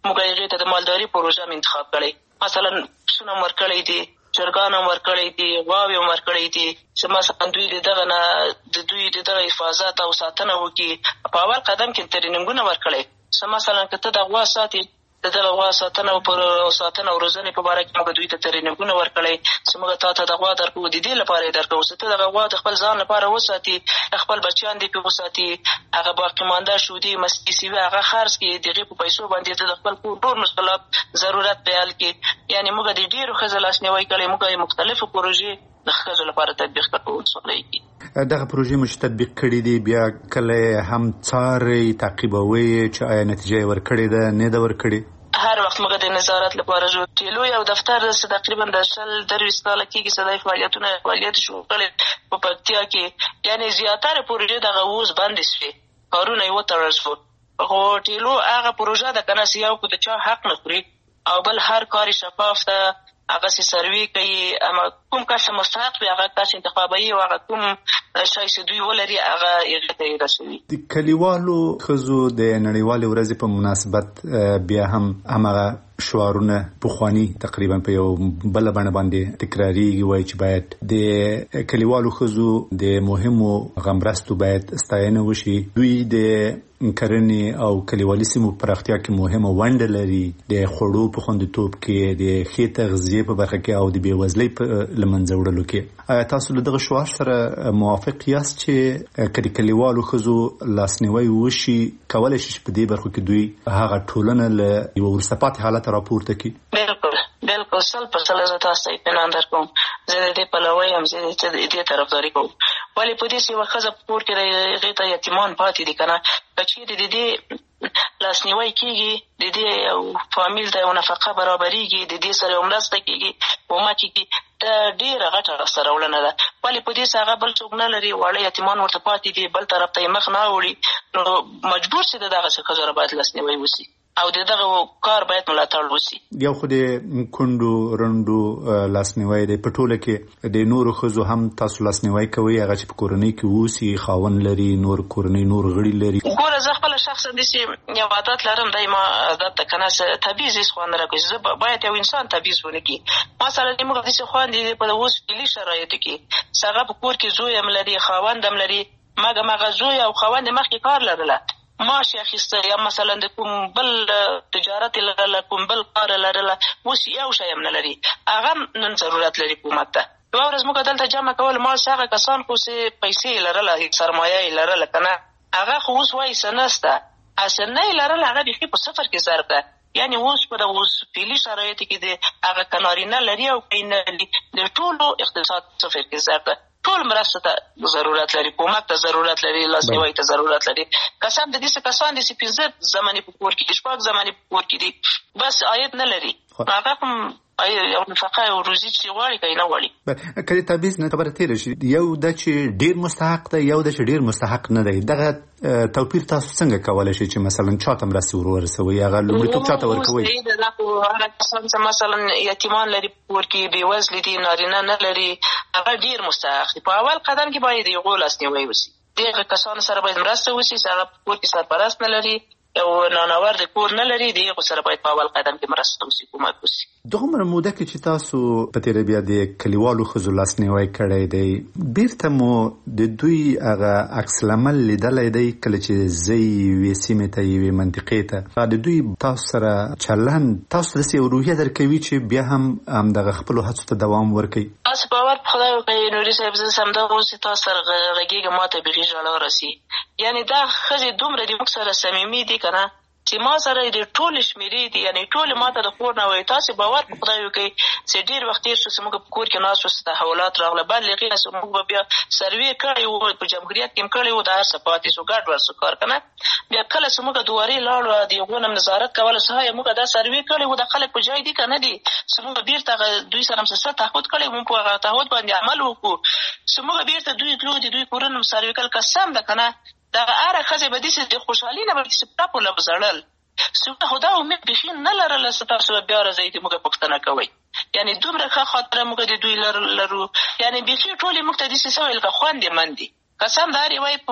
موږ هغې ته د مالداري پروژه م انتخاب کړی مثلا پسونه م ورکړی دي چرګان هم ورکړی دي غواوې هم ورکړی دي چې مثلا دوی د دغه نه د دوی د دغه حفاظت او ساتنه وکړي په اول قدم کې ترینینګونه ورکړی چې مثلا که ته د غوا ساتې د دغه غوا ساتنه او پر ساتنه او روزنې په باره کې موږ دوی ته ترینینګونه ورکړی چې موږ تا ته د غوا درکوو د دې لپاره یې درکوو چې ته دغه غوا د خپل ځان لپاره وساتي خپل بچیان دې پرې وساتي هغه باقي مانده شودې مستې سیوې هغه خرڅ کړي د هغې په پیسو باندې د خپل کور ټول مشکلات ضرورت بیان کړي یعنې موږ د ډېرو ښځو لاسنیوی کړی موږ یې مختلفو پروژې د ښځو لپاره تطبیق کړو څومره دغه پروژې مو چې تطبیق کړي دي بیا کله هم څارئ تعقیبوئ چې آیا نتیجه یې ورکړې ده نه ده ورکړې هر وخت موږ د نظارت لپاره جو ټیلو یو دفتر چې تقریبا د شل درویشت کاله کېږي چې دا فعالیتونه فعالیت شروع کړی په پکتیا کې یعنې زیاتره پروژې دغه اوس بندې شوې کارونه یې وتړل شو خو ټیلو هغه پروژه ده که نه چې یو کو د چا حق نه خوري او بل هر کار شفاف ده هغسې سروې کوي اما کوم کس مستحق وي هغه کس انتخابوي او هغه کوم شی چې دوی ولري هغه هغې ته یې رسوي د کلیوالو ښځو د نړیوالې ورځې په مناسبت بیا هم همغه شعارونه پخواني تقریبا په یو بله بڼه باندې تکراریږي وایي چې باید د کلیوالو ښځو د مهمو غمرستو باید ستاینه وشي دوی د کرنې او کلیوالي سیمو پراختیا کې مهمه ونډه لري د خوړو په خوندیتوب کې د ښې تغذیې په برخه کې او د بېوزلۍ په له منځه وړلو کې آیا تاسو له دغه شعار سره موافق یاست چې که د کلیوالو ښځو لاسنیوی وشي کولی شي چې په دې برخو کې دوی هغه ټولنه له یوه وروسته پاتې حالت راپورته کړي بالکل بالکل سل پر سل زه تاسو ته اطمینان درکوم زه د دې پلوی یم زه د دې طرفداري کوم ولې په دې چې یوه ښځه په کور کې د هغې ته یتیمان پاتې دي که نه که چېرې د دې لاسنیوی کېږي د دې یو فامیل ته یو نفقه برابرېږي د دې سره یو مرسته کېږي کومک کېږي دا ډېره غټه لاسته راوړنه ده ولې په دې چې هغه بل څوک نه لري واړه یتیمان ورته پاتې دي بل طرف ته یې مخ نه اوړي نو مجبور چې د دغسې ښځو را باید لاسنیوی وشي او د دغه کار باید ملاتړ وشي یو خو د کونډو رنډو لاسنیوی دی په ټوله کې د نورو ښځو هم تاسو لاسنیوی کوئ هغه چې په کورنۍ کې اوسي خاوند لري نور کورنۍ نور غړي لري ګوره زه خپله شخصا داسې یو عادت لرم دی ما عادت ده که نه تبعیض هېڅ خوند نه راکوي زه باید یو انسان تبعیض ونه کړي مثلا موږ داسې خویندې دي په اوس فعلي شرایطو کې چې هغه په کور کې زوی هم لري خاوند هم لري مګم هغه زوی او خاوند یې مخکې کار لرله معاش یې اخیسته یا مثلا د کوم بل تجارت یې لرله کوم بل کار یې لرله اوس یو شی هم نه لري هغه نن ضرورت لري حکومت ته یوه ورځ موږ دلته جمع کول ما چې هغه کسان خو چې پیسې یې لرله سرمایه یې لرله که نه هغه خو اوس وایي څه نشته اصل نه یې لرله هغه بیخي په صفر کې ضرب ده یعنې اوس په دغه اوس فعلي شرایطو کې د هغه که نارینه لري او که یې نه لري د ټولو اقتصاد صفر کې ضرب ده ټول مرسته ته ضرورت لري کومک ته ضرورت لري لاسنیوی ته ضرورت لري کسان د دې څه کسان دي چې پنځه زمانې په کور کې دي شپږ زمانې په کور کې دي بس عاید نه لري هغه هم یو نفقه او روزي چې غواړي که یې نه غواړي که د تبعیض نه خبره تېره شي یو ده چې ډېر مستحق دی یو ده چې ډېر مستحق نه دی دغه توپیر تاسو څنګه کولی شئ چې مثلا چاته مرستې ور ورسوئ هغه لومړیتوب چاته ورکوئ هغه کسان چې مثلا یتیمان لري په کور کې بېوزلي دي نارینه نه لري هغه ډېر مستحق دي په اول قدم کې باید د هغو لاسنیوی وشي دغه کسانو سره باید مرسته وشي چې هغه په کور کې سرپرست نه لري یو نانور د کور نه لري د هغو سره باید په اول قدم کې مرسته وشي کومک وشي دغومره موده کې چې تاسو په تېره بیا د کلیوالو ښځو لاسنیوی کړی دی بیرته مو د دوی هغه عکس العمل لیدلی دی کله چې زه یوې سیمې ته یوې منطقې ته د دوی تاسو سره چلند تاسو ته داسې یو روحیه درکوي چې بیا هم همدغه خپلو هڅو ته دوام ورکوي تاسو باور په خدای وکړئ نوري صاحب زه همدغه اوس چې تاسو سره غږېږم ما ته بیخي ژړا راسي یعنې دا ښځې دومره د موږ سره صمیمي دي که نه چې ما سره د ټولې شمېرې دي یعنې ټولې ما ته د کور نه وایي تاسې باور په خدای وکړئ چې ډېر وخت تېر شو چې موږ په کور کې ناست شو چې تحولات راغله بعد له هغې نه چې موږ به بیا سروې کړی وو په جمهوریت کې هم کړی وو دا هر څه پاتې شو ګډ ور شو کار که نه بیا کله چې موږ دوارې لاړو د هغو نه نظارت کوله چې هایه موږ دا سروې کړی وو دا خلک په جای دي که نه دي چې موږ بېرته هغه دوی سره هم څه تعهد کړی موږ په هغه تعهد باندې عمل وکړو چې موږ بېرته دوی تلو د دوی کورونه هم سروې کړل قسم ده که نه دغه هره ښځې به داسې د خوشحالي نه به داسې پړپ وله به ژړل چې خو دا امید بیخي نه لرله چې تاسو به بیا راځئ چې موږ پوښتنه کوئ یعنې دومره ښه خاطره موږ د دوی لرو یعنې بیخي ټولې موږ ته داسې څه ویل که خوندې من دي قسم د هرې وایي په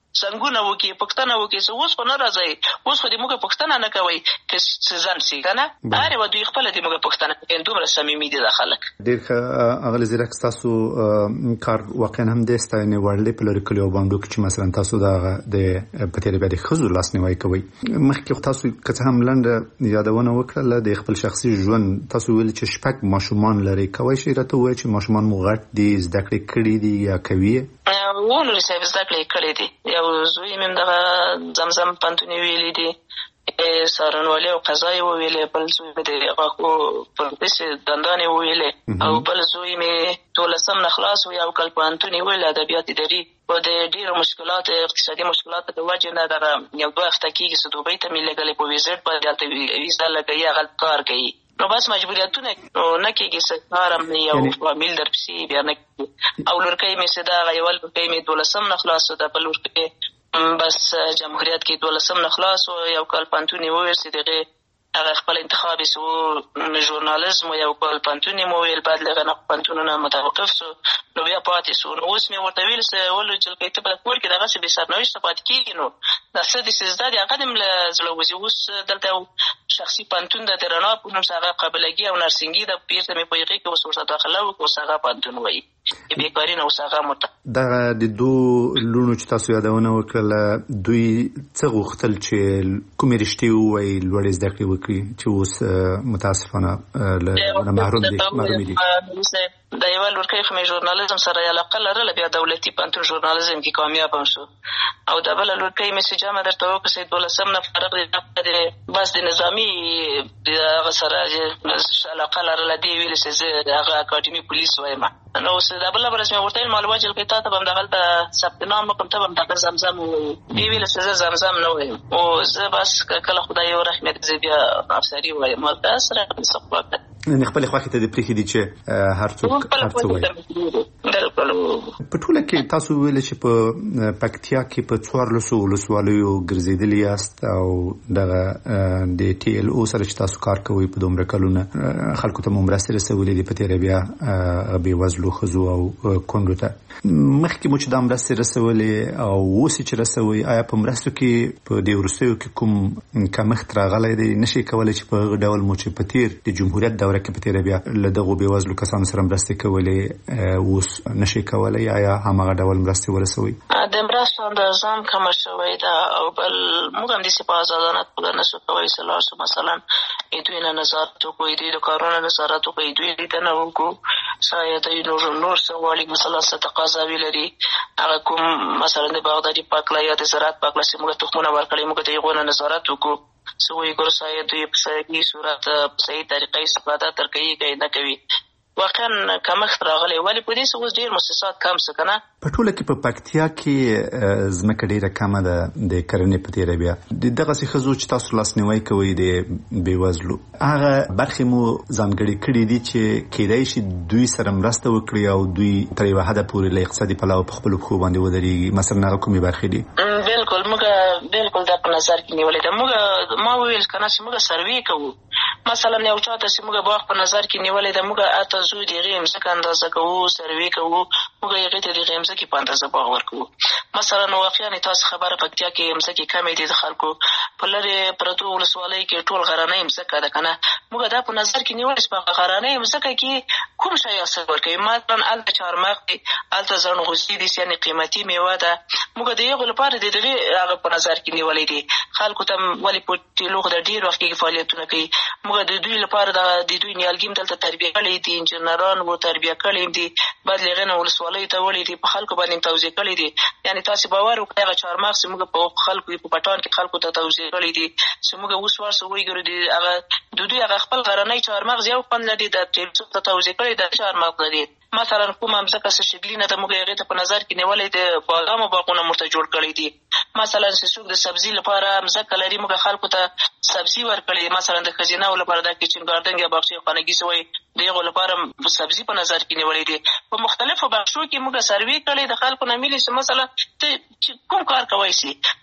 څنګه وکي پښتنه وکي سو اوس خو نه راځي اوس خو دې موږ پښتنه نه کوي که ځان سي کنه هر و دوی خپل دې موږ پښتنه کوي دومره صمیمي دي د خلک ډیر اغل زیرک تاسو کار واقعا هم د ستاینه ورلې په لری کلیو باندې چې مثلا تاسو دا د پتیری به د خزو لاسنیوي کوي مخکې تاسو که هم لاندې یادونه وکړه د خپل شخصي ژوند تاسو ویل چې شپږ ماشومان لري کوي چې راته وایي چې ماشومان مو غټ دي زده کړې کړې دي یا کوي ونه رسېب زده کړې کړې دي یو زوی مې دغه زمزم پانتونی ویلې دي سارنوالي او قضایي ویلې بل زوی د غاکو پروفیسور دندانې ویلې او بل زوی مې تولسم نخلاص او یو کال پانتونی ویل ادبیات اداري او د ډیرو مشکلات اقتصادي مشکلات د وجه نه دغه یو دوه هفته کېږي چې دوبۍ ته مې لګلې په ویزټ باندې هلته ویزا لګوي هغه کار کوي نو بس مجبوریتونه نه کېږي چې کار هم یو فامیل درپسې بیا نه کېږي او لورکۍ مې چې دغه یوه لورکۍ مې دولسم نخلاص ده بل لورکۍ بس جمهوریت کې دولسم نخلاص او یو کال پانتون یې وویل چې دغه هغه خپل انتخاب سو ژورنالیزم یو کال پانتون یې وویل بعد له هغه نه پانتونونه متوقف سو نو بیا پاتې سو نو اوس مې ورته ویل چې ولو جلکۍ ته په کور کې دغسې بې سرنوشته پاتې کېږي نو دا څه دې چې زده دي هغه دې م له زړه وځي اوس دلته شخصي پانتون د د رڼا په نوم چې هغه قابلګي او نرسنګي ده بېرته مې په هغې کې اوس ورته داخله وکړو اوس هغه پانتون وایي بیکاري نه اوس هغه مرته دغه د دوو لوڼو چې تاسو یادونه وکړله دوی څه غوښتل چې کومې رشتې ووایي لوړې زده کړې وکړي چې اوس متاسفانه له محروم دي محرومې دي د یوه لورکۍ خو مې ژورنالیزم سره یې علاقه لرله بیا دولتي پوهنتون ژورنالیزم کې کامیاب هم شو او د بله لورکۍ مې چې جمع درته وکړه چې دولسم نه فارغ دی بس د نظامي هغه سره علاقه لرله دې ویلې چې زه هغه اکاډمي پولیس وایم نو اوس د بله ورځ مې ورته ویل معلومه جلکۍ تا ته به هم دغلته ثبت نام وکړم ته به هم دغه زمزم ووایي دې ویله چې زه زمزم نه وایم او زه بس کله خدای ورحمېد زه بیا افسري وایم بس راغلې څه خوا کړه نه خپل خوښه ته د پریخي دي چې هر څوک هر څه وایي په ټوله کې تاسو ویل چې په پکتیا کې په څوارلسو ولسوالیو ګرځېدلي یاست او دغه د ټي ال او سره چې تاسو کار کوئ په دومره کلونه خلکو ته مو مرستې رسولې دي په تېره بیا بېوزلو ښځو او کونډو ته مخکې مو چې دا مرستې رسولې او اوس چې رسوئ آیا په مرستو کې په دې وروستیو کې کوم کمښت راغلی دی نشئ کولی چې په هغه ډول مو چې په تېر د جمهوریت دوره کې په تېره بیا له دغو بېوزلو کسانو سره مرستې کولې اوس نشئ کولی آیا هماغه ډول مرستې ورسوئ د مرستو اندازه هم کمه شوې ده او بل موږ هم داسې په ازادانه توګه نشو کولی چې لاړ شو مثلا دوی نه نظارت وکړو دوی د کارونو نظارت وکړو دوی لیدنه وکړو شاید دوی نور نور څه غواړي مثلا څه تقاضاوي لري هغه کوم مثلا د باغداري پاکله یا د زراعت پاکله چې موږ تخمونه ورکړي موږ د هغو نه نظارت وکړو څه وایي ګوره شاید دوی په صحیح صورت په صحیح طریقه استفاده تر کوي که نه کوي واقعا کمښت راغلی ولې په دې څه اوس ډېر مؤسسات کم څه که نه په ټوله کې په پکتیا کې ځمکه ډېره کمه ده د کرنې په تېره بیا د دغسې ښځو چې تاسو لاسنیوی کوئ د بېوزلو هغه برخې مو ځانګړې کړي دي چې کیدای شي دوی سره مرسته وکړي او دوی تر یوه حده پورې له اقتصادي پلوه په خپلو پښو باندې ودرېږي مثلا هغه کومې برخې دي بلکل موږ بلکل دا په نظر کې نیولې ده موږ ما وویل که نه چې موږ سروې کوو مثلا یو چا ته چې موږ باغ په نظر کې نیولې ده موږ اته ځو د هغې مځکه اندازه کوو سروې کوو موږ هغې ته د هغې مځکې په اندازه باغ ورکوو مثلا واقعا تاسو خبره پکتیا کې مځکې کمې دي د خلکو په لرې پرتو ولسوالیو کې ټول غرنۍ مځکه ده که نه موږ دا په نظر کې نیولې چې په غرنۍ مځکه کې کوم شی حاصل ورکوي مثلا هلته چهارمغز دي هلته زڼغوزي دي یعنې قیمتي میوه ده موږ د هغو لپاره د دغې هغه په نظر کې نیولې دي خلکو ته ولې په ټیلو د ډېر وخت کې فعالیتونه کوي موږ د دوی لپاره د دوی نیالګي هم دلته تربیه کړي دي انجینران و تربیه کړي دي بعد له هغې نه ولسوالیو ته وړي دي په خلکو باندې توزیع کړي دي یعنې تاسې باور وکړئ هغه چهارمغز چې موږ په خلکو په پټان کې خلکو ته توزیع کړي دي چې موږ اوس ورسره وګورو د هغه د دوی هغه خپل غرنی چهارمغز یو خوند لري د ټیلسو ته توزیع کړي د چهارمغز لري مثلا کومه مځکه چې شګلینه ده موږ هغې ته په نظر کې نیولې د بادامو باغونه ورته جوړ کړي دي مثلا چې څوک د سبزي لپاره مځکه لري موږ خلکو ته سبزي ورکړي مثلا د ښځینهو لپاره د کچن ګارډن یا باغچې خانګي څه وایي د هغو لپاره سبزي په نظر کې نیولې دي په مختلفو بخشو کې موږ سروې کړی د خلکو نه ملي چې مثلا ته کوم کار کوی شي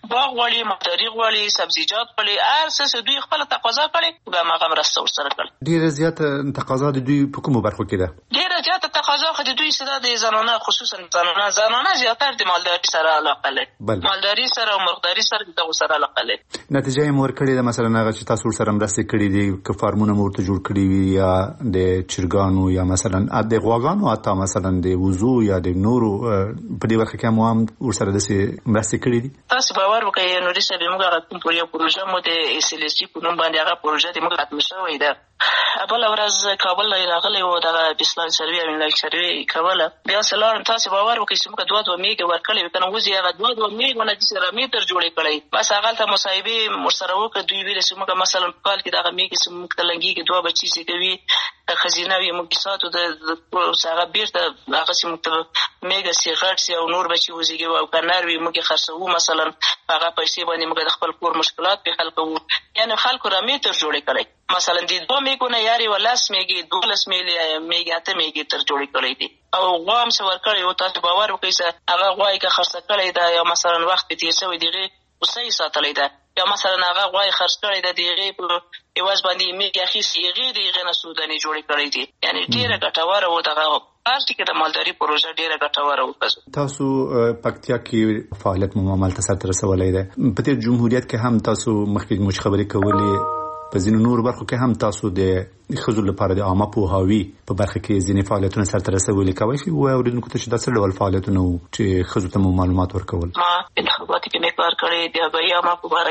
باغ غواړي مالداري غواړي سبزیجات غواړي هر څه دوی خپل تقاضا کړي به هغه مرسته ورسره کړي. ډیره زیاته تقاضا د دوی په کومو برخو کې ده؟ ډیره زیاته تقاضا خو د دوی سره د زنانه خصوصا زنانه زنانه زیاتره د مالداري سره علاقه لري. مالداري سره او مرغداري سره د سره علاقه لري. نتیجه یې مور کړې ده مثلا هغه چې تاسو سره مرسته کړې دي که فارمونه مورته جوړ کړی وي یا د چرګانو یا مثلا د غواګانو اته مثلا د وضو یا د نورو په دې برخه کې مو هم ورسره د مرسته کړې دي. تاسو باور وکړئ نو رسې به موږ کوم پروژه پروژه مو د اس ال اس جی په نوم باندې هغه پروژه د موږ ختم شوې ده. بل ورځ کابل راغلی و دغه بسلان سروي او انلاین سروي کوله بیا سلام تاسو باور وکړئ چې موږ دوه دوه میګ ورکړل کنه وځي هغه دوه دوه میګ ونه د سره میټر جوړې کړی بس هغه ته مصاحبه مرسره وکړه دوی ویل چې موږ مثلا په کال کې دغه میګ چې موږ تلنګي کې دوه بچی چې کوي خزینه وي موږ ساتو د هغه بیرته هغه چې موږ میګ سي غټ سي او نور بچی وځي او کنار وي موږ خرڅو مثلا هغه پیسې باندې موږ د خپل کور مشکلات په حل کوو یعنی خلکو را میټر جوړې کړی مثلا د دوه میګونه یاري ولاس میګي دولس میلي میګي اته میګي تر جوړې کړی دي او غوام څو ور کړی او تاسو باور وکړئ چې هغه غوای که خرڅ کړی دا یا مثلا وخت په تیر شوی دیغه وسې ساتلې ده یا مثلا هغه غوای خرڅ کړی د دیغه په ایواز باندې میګي اخیسي یغې دیغه نه سودانی جوړې کړی دي یعنی ډیره ګټوره و دغه پارټي کې د مالداري پروژه ډیره ګټوره و. تاسو پکتیا کې فعالیت مو عمل ته سره رسولای ده په دې جمهوریت کې هم تاسو مخکې مش خبرې کولې په ځینو نور برخو کې هم تاسو د خزو لپاره د عامه پوهاوی په برخه کې ځینې فعالیتونه سره رسولي کوي چې وایي اوریدونکو ته چې د څه ډول فعالیتونه چې خزو ته معلومات ورکول. ما انتخاباتي کې کار کړی دی د عامه په اړه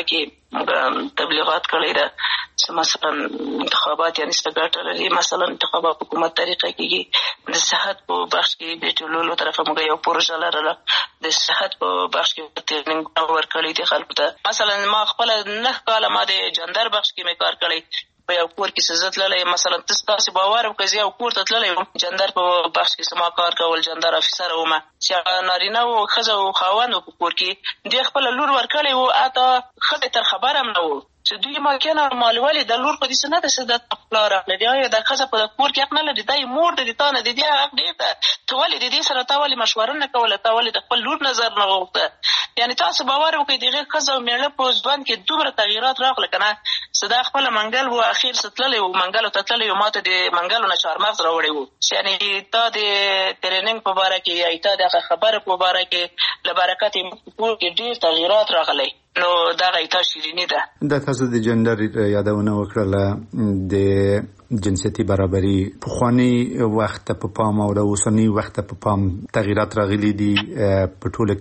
کې تبلیغات کړی ده چې مثلا انتخابات یعنی څنګه لري مثلا انتخابات حکومت طریقه کې د صحت په بخش کې د ټولولو طرفه موږ یو پروژه لرله د صحت په بخش کې ټریننګ ورکړی دی خلکو ته مثلا ما خپل نه کاله ما د جندر بخش کې کار کړی په یو کور کې سزت للی مثلا تاسو باور وکړئ یو کور ته تللی جندر په بخش کې سما کار کول جندر افسر وم چې نارینه او ښځه او خاوند په کور کې د خپل لور ورکړی وو اته ښځه تر خبره هم نه وو چې دوی ما کنه مالوالي د لور په دې سنت سدت خپل راغلی دی یا د ښځه په کور کې حق نه لري دای مور د دې تانه د دې حق دی ته ولې د دې سره تا ولې مشوره نه کوله تا ولې د خپل لور نظر نه غوښته یعنی تاسو باور وکړئ دغه ښځه او میړه په ځوان کې دومره تغیرات راغله کنه صدا خپل منګل وو اخیر ستللی وو منګل ته تللی وو ماته د منګلو نه چارمغز راوړی وو یعنی تا د ټریننګ په باره کې یا تا د خبره په باره کې لبرکت په کې ډیر تغیرات راغلي نو دا غیتا شیرینی ده. د تاسو د جندر یادونه وکړه د جنسيتي برابرۍ په خواني وخت په پام او د اوسنی وخت په پام تغیرات راغلي دي په ټوله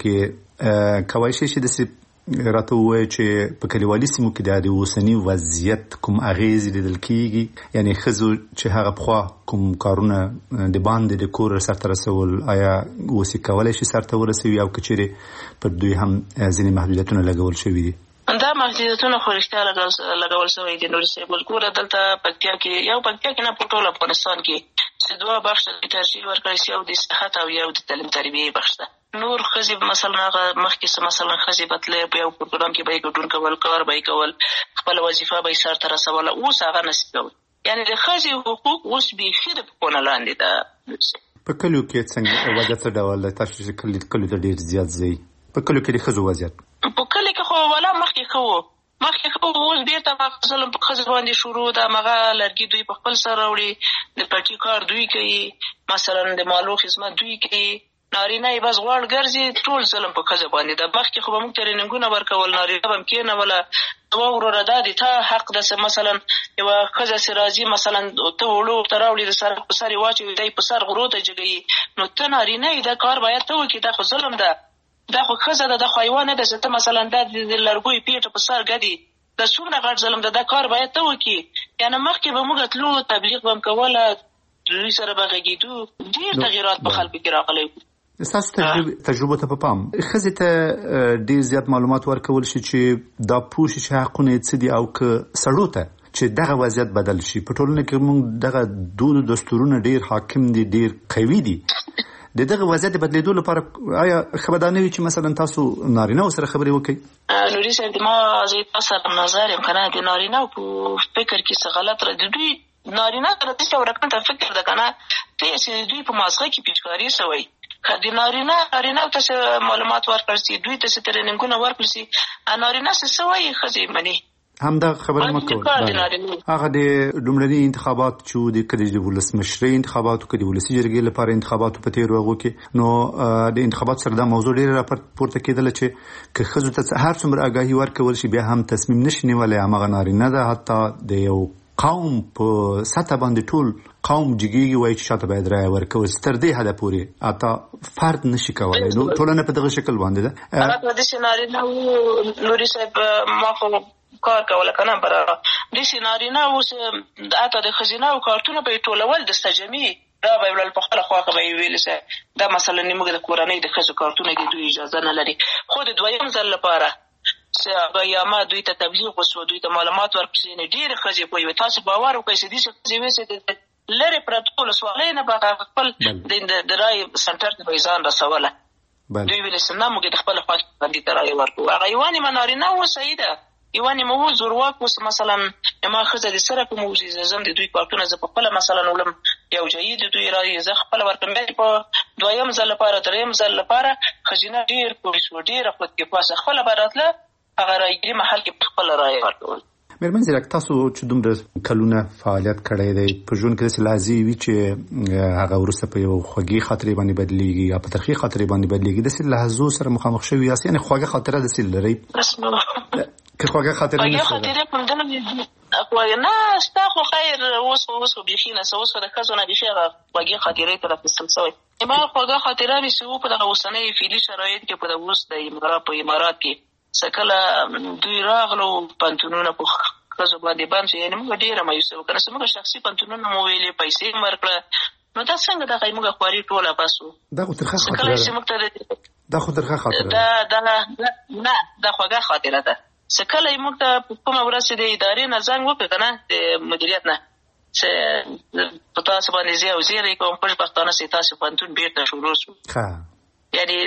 کې کوي شي چې راته وایي چې په کلیوالي سیمو کې د اوسنی وضعیت کوم اغیز لیدل کیږي یعنی خزو چې هغه په کوم کارونه د باندې د کور سره رسول آیا وسی کولای شي سره ورسوي او کچري پر دوی هم ځینې محدودیتونه لګول شوي دي. دا محدودیتونه خو رښتیا لګول شوي دي نور څه بل ګوره دلته پکتیا کې یو پکتیا کې نه په ټول افغانستان کې چې دوه بخش د ترجیح ورکړی شي او د صحت او یو د تعلیم تربیه بخش ده. نور خزي مثلا هغه مخکې مثلا خزي بتلې په یو پروګرام کې به ګډون کول کار به کول خپل وظیفه به سر تر رسول اوس هغه نسب یعنی د خزي حقوق اوس به خیر په کونه لاندې ده. په کلیو کې څنګه وضعیت ډول تاسو چې کلی کلی ته ډیر زیات زی په کلیو کې د خزو وضعیت په کلی کې خو ولا مخکې خو مخکې خو اوس بیرته په ظلم په خزو باندې شروع ده مغه لرګي دوی په خپل سر راوړي د پټي کار دوی کوي مثلا د مالو خدمت دوی کوي نارینه یې بس غواړ ګرځي ټول ظلم په خزه باندې د مخکې خو به موږ تریننګونه ورکول نارینه به کې نه ولا دوه وروره دا دي ته حق د مثلا یو خزه سرازي مثلا ته وړو تراوړي د سر په سر واچوي دای په سر غرو ته جګي نو ته نارینه دا کار باید ته وکړي دا خو ظلم ده دا خو خزه ده د حیوان ده چې ته مثلا د لرګوي پیټه په سر ګدي د څومره غټ ظلم ده دا کار باید ته وکړي یعنی مخکې به موږ تلو تبلیغ هم کوله دوی سره به غږیدو ډېر تغیرات په خلکو کې راغلي. تاسو تجربه تجربه ته په پام خزه ته ډیر زیات معلومات ورکول شي چې دا پوښ چې حقونه څه دي او که سړو ته چې دغه وضعیت بدل شي په ټولنه کې موږ دغه دود دستورونه ډیر حاکم دي ډیر قوي دي د دغه وضعیت بدلیدو لپاره آیا خبردانوي چې مثلا تاسو نارینه سره خبرې وکړي نوري صاحب ما زه تاسو سره نظر یم کنه د نارینه په فکر کې څه غلط را دي دوی نارینه تر دې چې ورکړه فکر ده کنه ته چې دوی په مازغه کې پیچکاری شوی د نارینه نارینه ته معلومات ورکړل شي، دوی ته ټریننګونه ورکړل شي، نارینه څه وایي ښځې مني. همدا خبره مکو هغه د دومړني انتخابات چې د کډي د ولسمشري انتخاباتو کډي ولسی جرګې لپاره انتخاباتو په تیر وغو کې نو د انتخابات سره د موضوع ډیره راپورته کېدل چې که خزو ته هر څومره آگاهي ورکول شي بیا هم تصمیم نشي نیولای. هغه نارینه ده حتی د یو قوم په سطح باندې ټول قوم جګیږي وایي چې شاته باید رای ورکول ستر دې هدا پوری اته فرد نشي کولای. نو ټولنه په دغه شکل باندې ده. هغه د سيناريو نوري صاحب ما خو کار کوله کنه برا د سيناريو اوس اته د خزینه او کارتونه په ټولول د استجمی دا به ول په خپل خواخه به ویل سه دا مثلا نیمه د کورنۍ د خزو کارتونه د دوی اجازه نه لري. خو د دویم ځل لپاره چې یا ما دوی ته تبلیغ وسو دوی ته معلومات ورکړي نه ډیر خزې په یو تاسو باور وکړئ چې دې څه وسه لری پروتوکول سوالې نه به خپل د رای سنټر ته ځان رسوله. دوی ویل سم موږ د خپل خواخه باندې ترای ورکو. هغه یواني منارینه و سیده یواني مو زورواک وس مثلا ما خزه د سره په موجزه زم د دوی کارتونه ز په خپل مثلا ولم یو جید دوی راي ز خپل ورکم په دویم ځل لپاره دریم ځل لپاره خزینه ډیر پولیس و ډیر خپل کې پاسه خپل براتله هغه راځي محل کې خپل راي ورکول. مېرمن زیرک تاسو چې دومره کلونه فعالیت کړی دی په ژوند کې څه لازمي وي چې هغه ورسته په یو خوږی خاطرې باندې بدلېږي یا په ترخی خاطرې باندې بدلېږي د څه لحظو سره مخامخ شوی یاست یعنی خوږه خاطره د څه لري که خوږه خاطره نه خاطره کوم دنه خوږه نه ستا خو خیر اوس اوس بيخي نه اوس د کزونه بيخي خوږه خاطره تر فستم سوی ما خوږه خاطره به سو په دغه وسنۍ فعلی شرایط کې په دغه وست د امارات په امارات کې سکله دوی راغلو پنتونونه په خزو باندې باندې یعنی موږ ډیره مایوسه وکړه چې موږ شخصي پنتونونه مو ویلې پیسې مرکړه نو دا څنګه د قیمه خواري ټوله باسو دا خو ترخه خاطره دا خو ترخه خاطره دا دا نه دا خوږه خاطره ده. سکله موږ ته کومه ورځ د ادارې نه زنګ وکړ کنه د مدیریت نه چې په تاسو باندې زیاو زیری کوم په پښتانه سي تاسو پنتون بیرته شروع شو. ها یعنی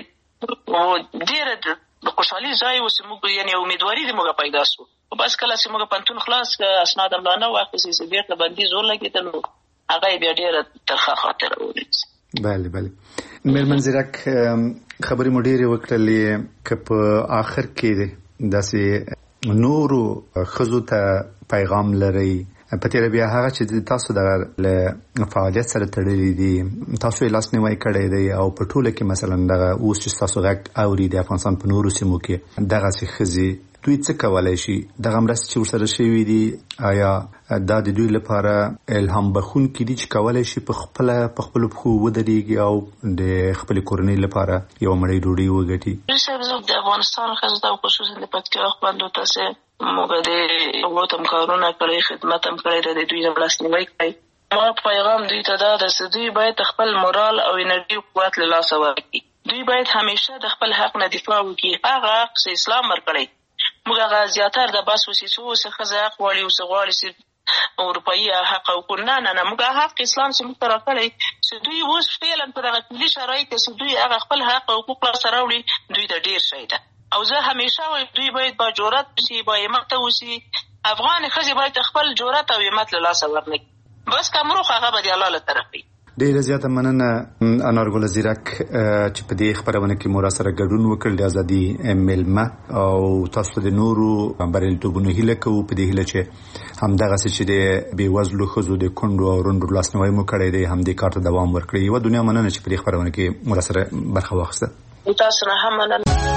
ډیره د خوشحالي ځای اوس موږ یعنی امیدواري دې موږ پیدا شو. بس کله چې موږ پنتون خلاص اسناد املانه واخیسي چې بیرته باندې زور لګیدل هغه بیا ډیره ترخه خاطره ولې. بله بله مېرمن زیرک خبرې مو ډیرې وکړلې که په آخر کې داسې نورو خزو ته پیغام لري په تیر بیا هغه چې تاسو د فعالیت سره تړلې دي تاسو یې لاس نیوی کړی دی او په ټوله کې مثلا دغه اوس چې تاسو غږ اوري د افغانستان په نورو سیمو کې دغه څه خزي دوی څه کولای شي دغه مرسته چې ورسره شوي دي آیا دا د دوی لپاره الهام بخښونکي دي چې کولای شي په خپل په خپل پخو ودرېږي او د خپل کورنۍ لپاره یو مړی ډوډۍ وګټي. د افغانستان خزه او خصوصا د پکتیا خپلو تاسو موږ د وطن کارونه کړی خدمت هم کړی د دوی نه لاس نیوی کړی. ما پیغام دوی ته دا د دوی باید خپل مورال او انرژي قوت له لاسه ورکړي. دوی باید همیشه د خپل حق نه دفاع وکړي. هغه حق اسلام ورکړي موږ هغه زیاتر د بس وسیسو څخه ځای غواړي او څه غواړي چې اروپایي حق او نه نه نه موږ حق اسلام چې موږ راکړی چې دوی اوس فعلا په دغه کلی شرایط چې دوی هغه خپل حق او حقوق سره وړي دوی د ډیر شي ده او زه همیشه وایم دوی باید با جرأت وشي با همت وشي. افغان ښځې باید خپل جرأت او همت له لاسه ورنکړي. بس کمروخ هغه به د الله له طرف وي. ډیره زیاته مننه انارګل زیرک چې په دې خبرونه کې مو را سره ګډون وکړ د ازادي ملمه او تاسو د نورو بریالیتوبونو هیله کوو په دې هیله چې همدغه څه چې د بېوزلو ښځو د کونډو او رونډو لاسنیوی مو کړی دی همدې کار ته دوام ورکړي. یوه دنیا مننه چې په دې خبرونه کې مو را سره برخه واخیسته. تاسو نه هم مننه.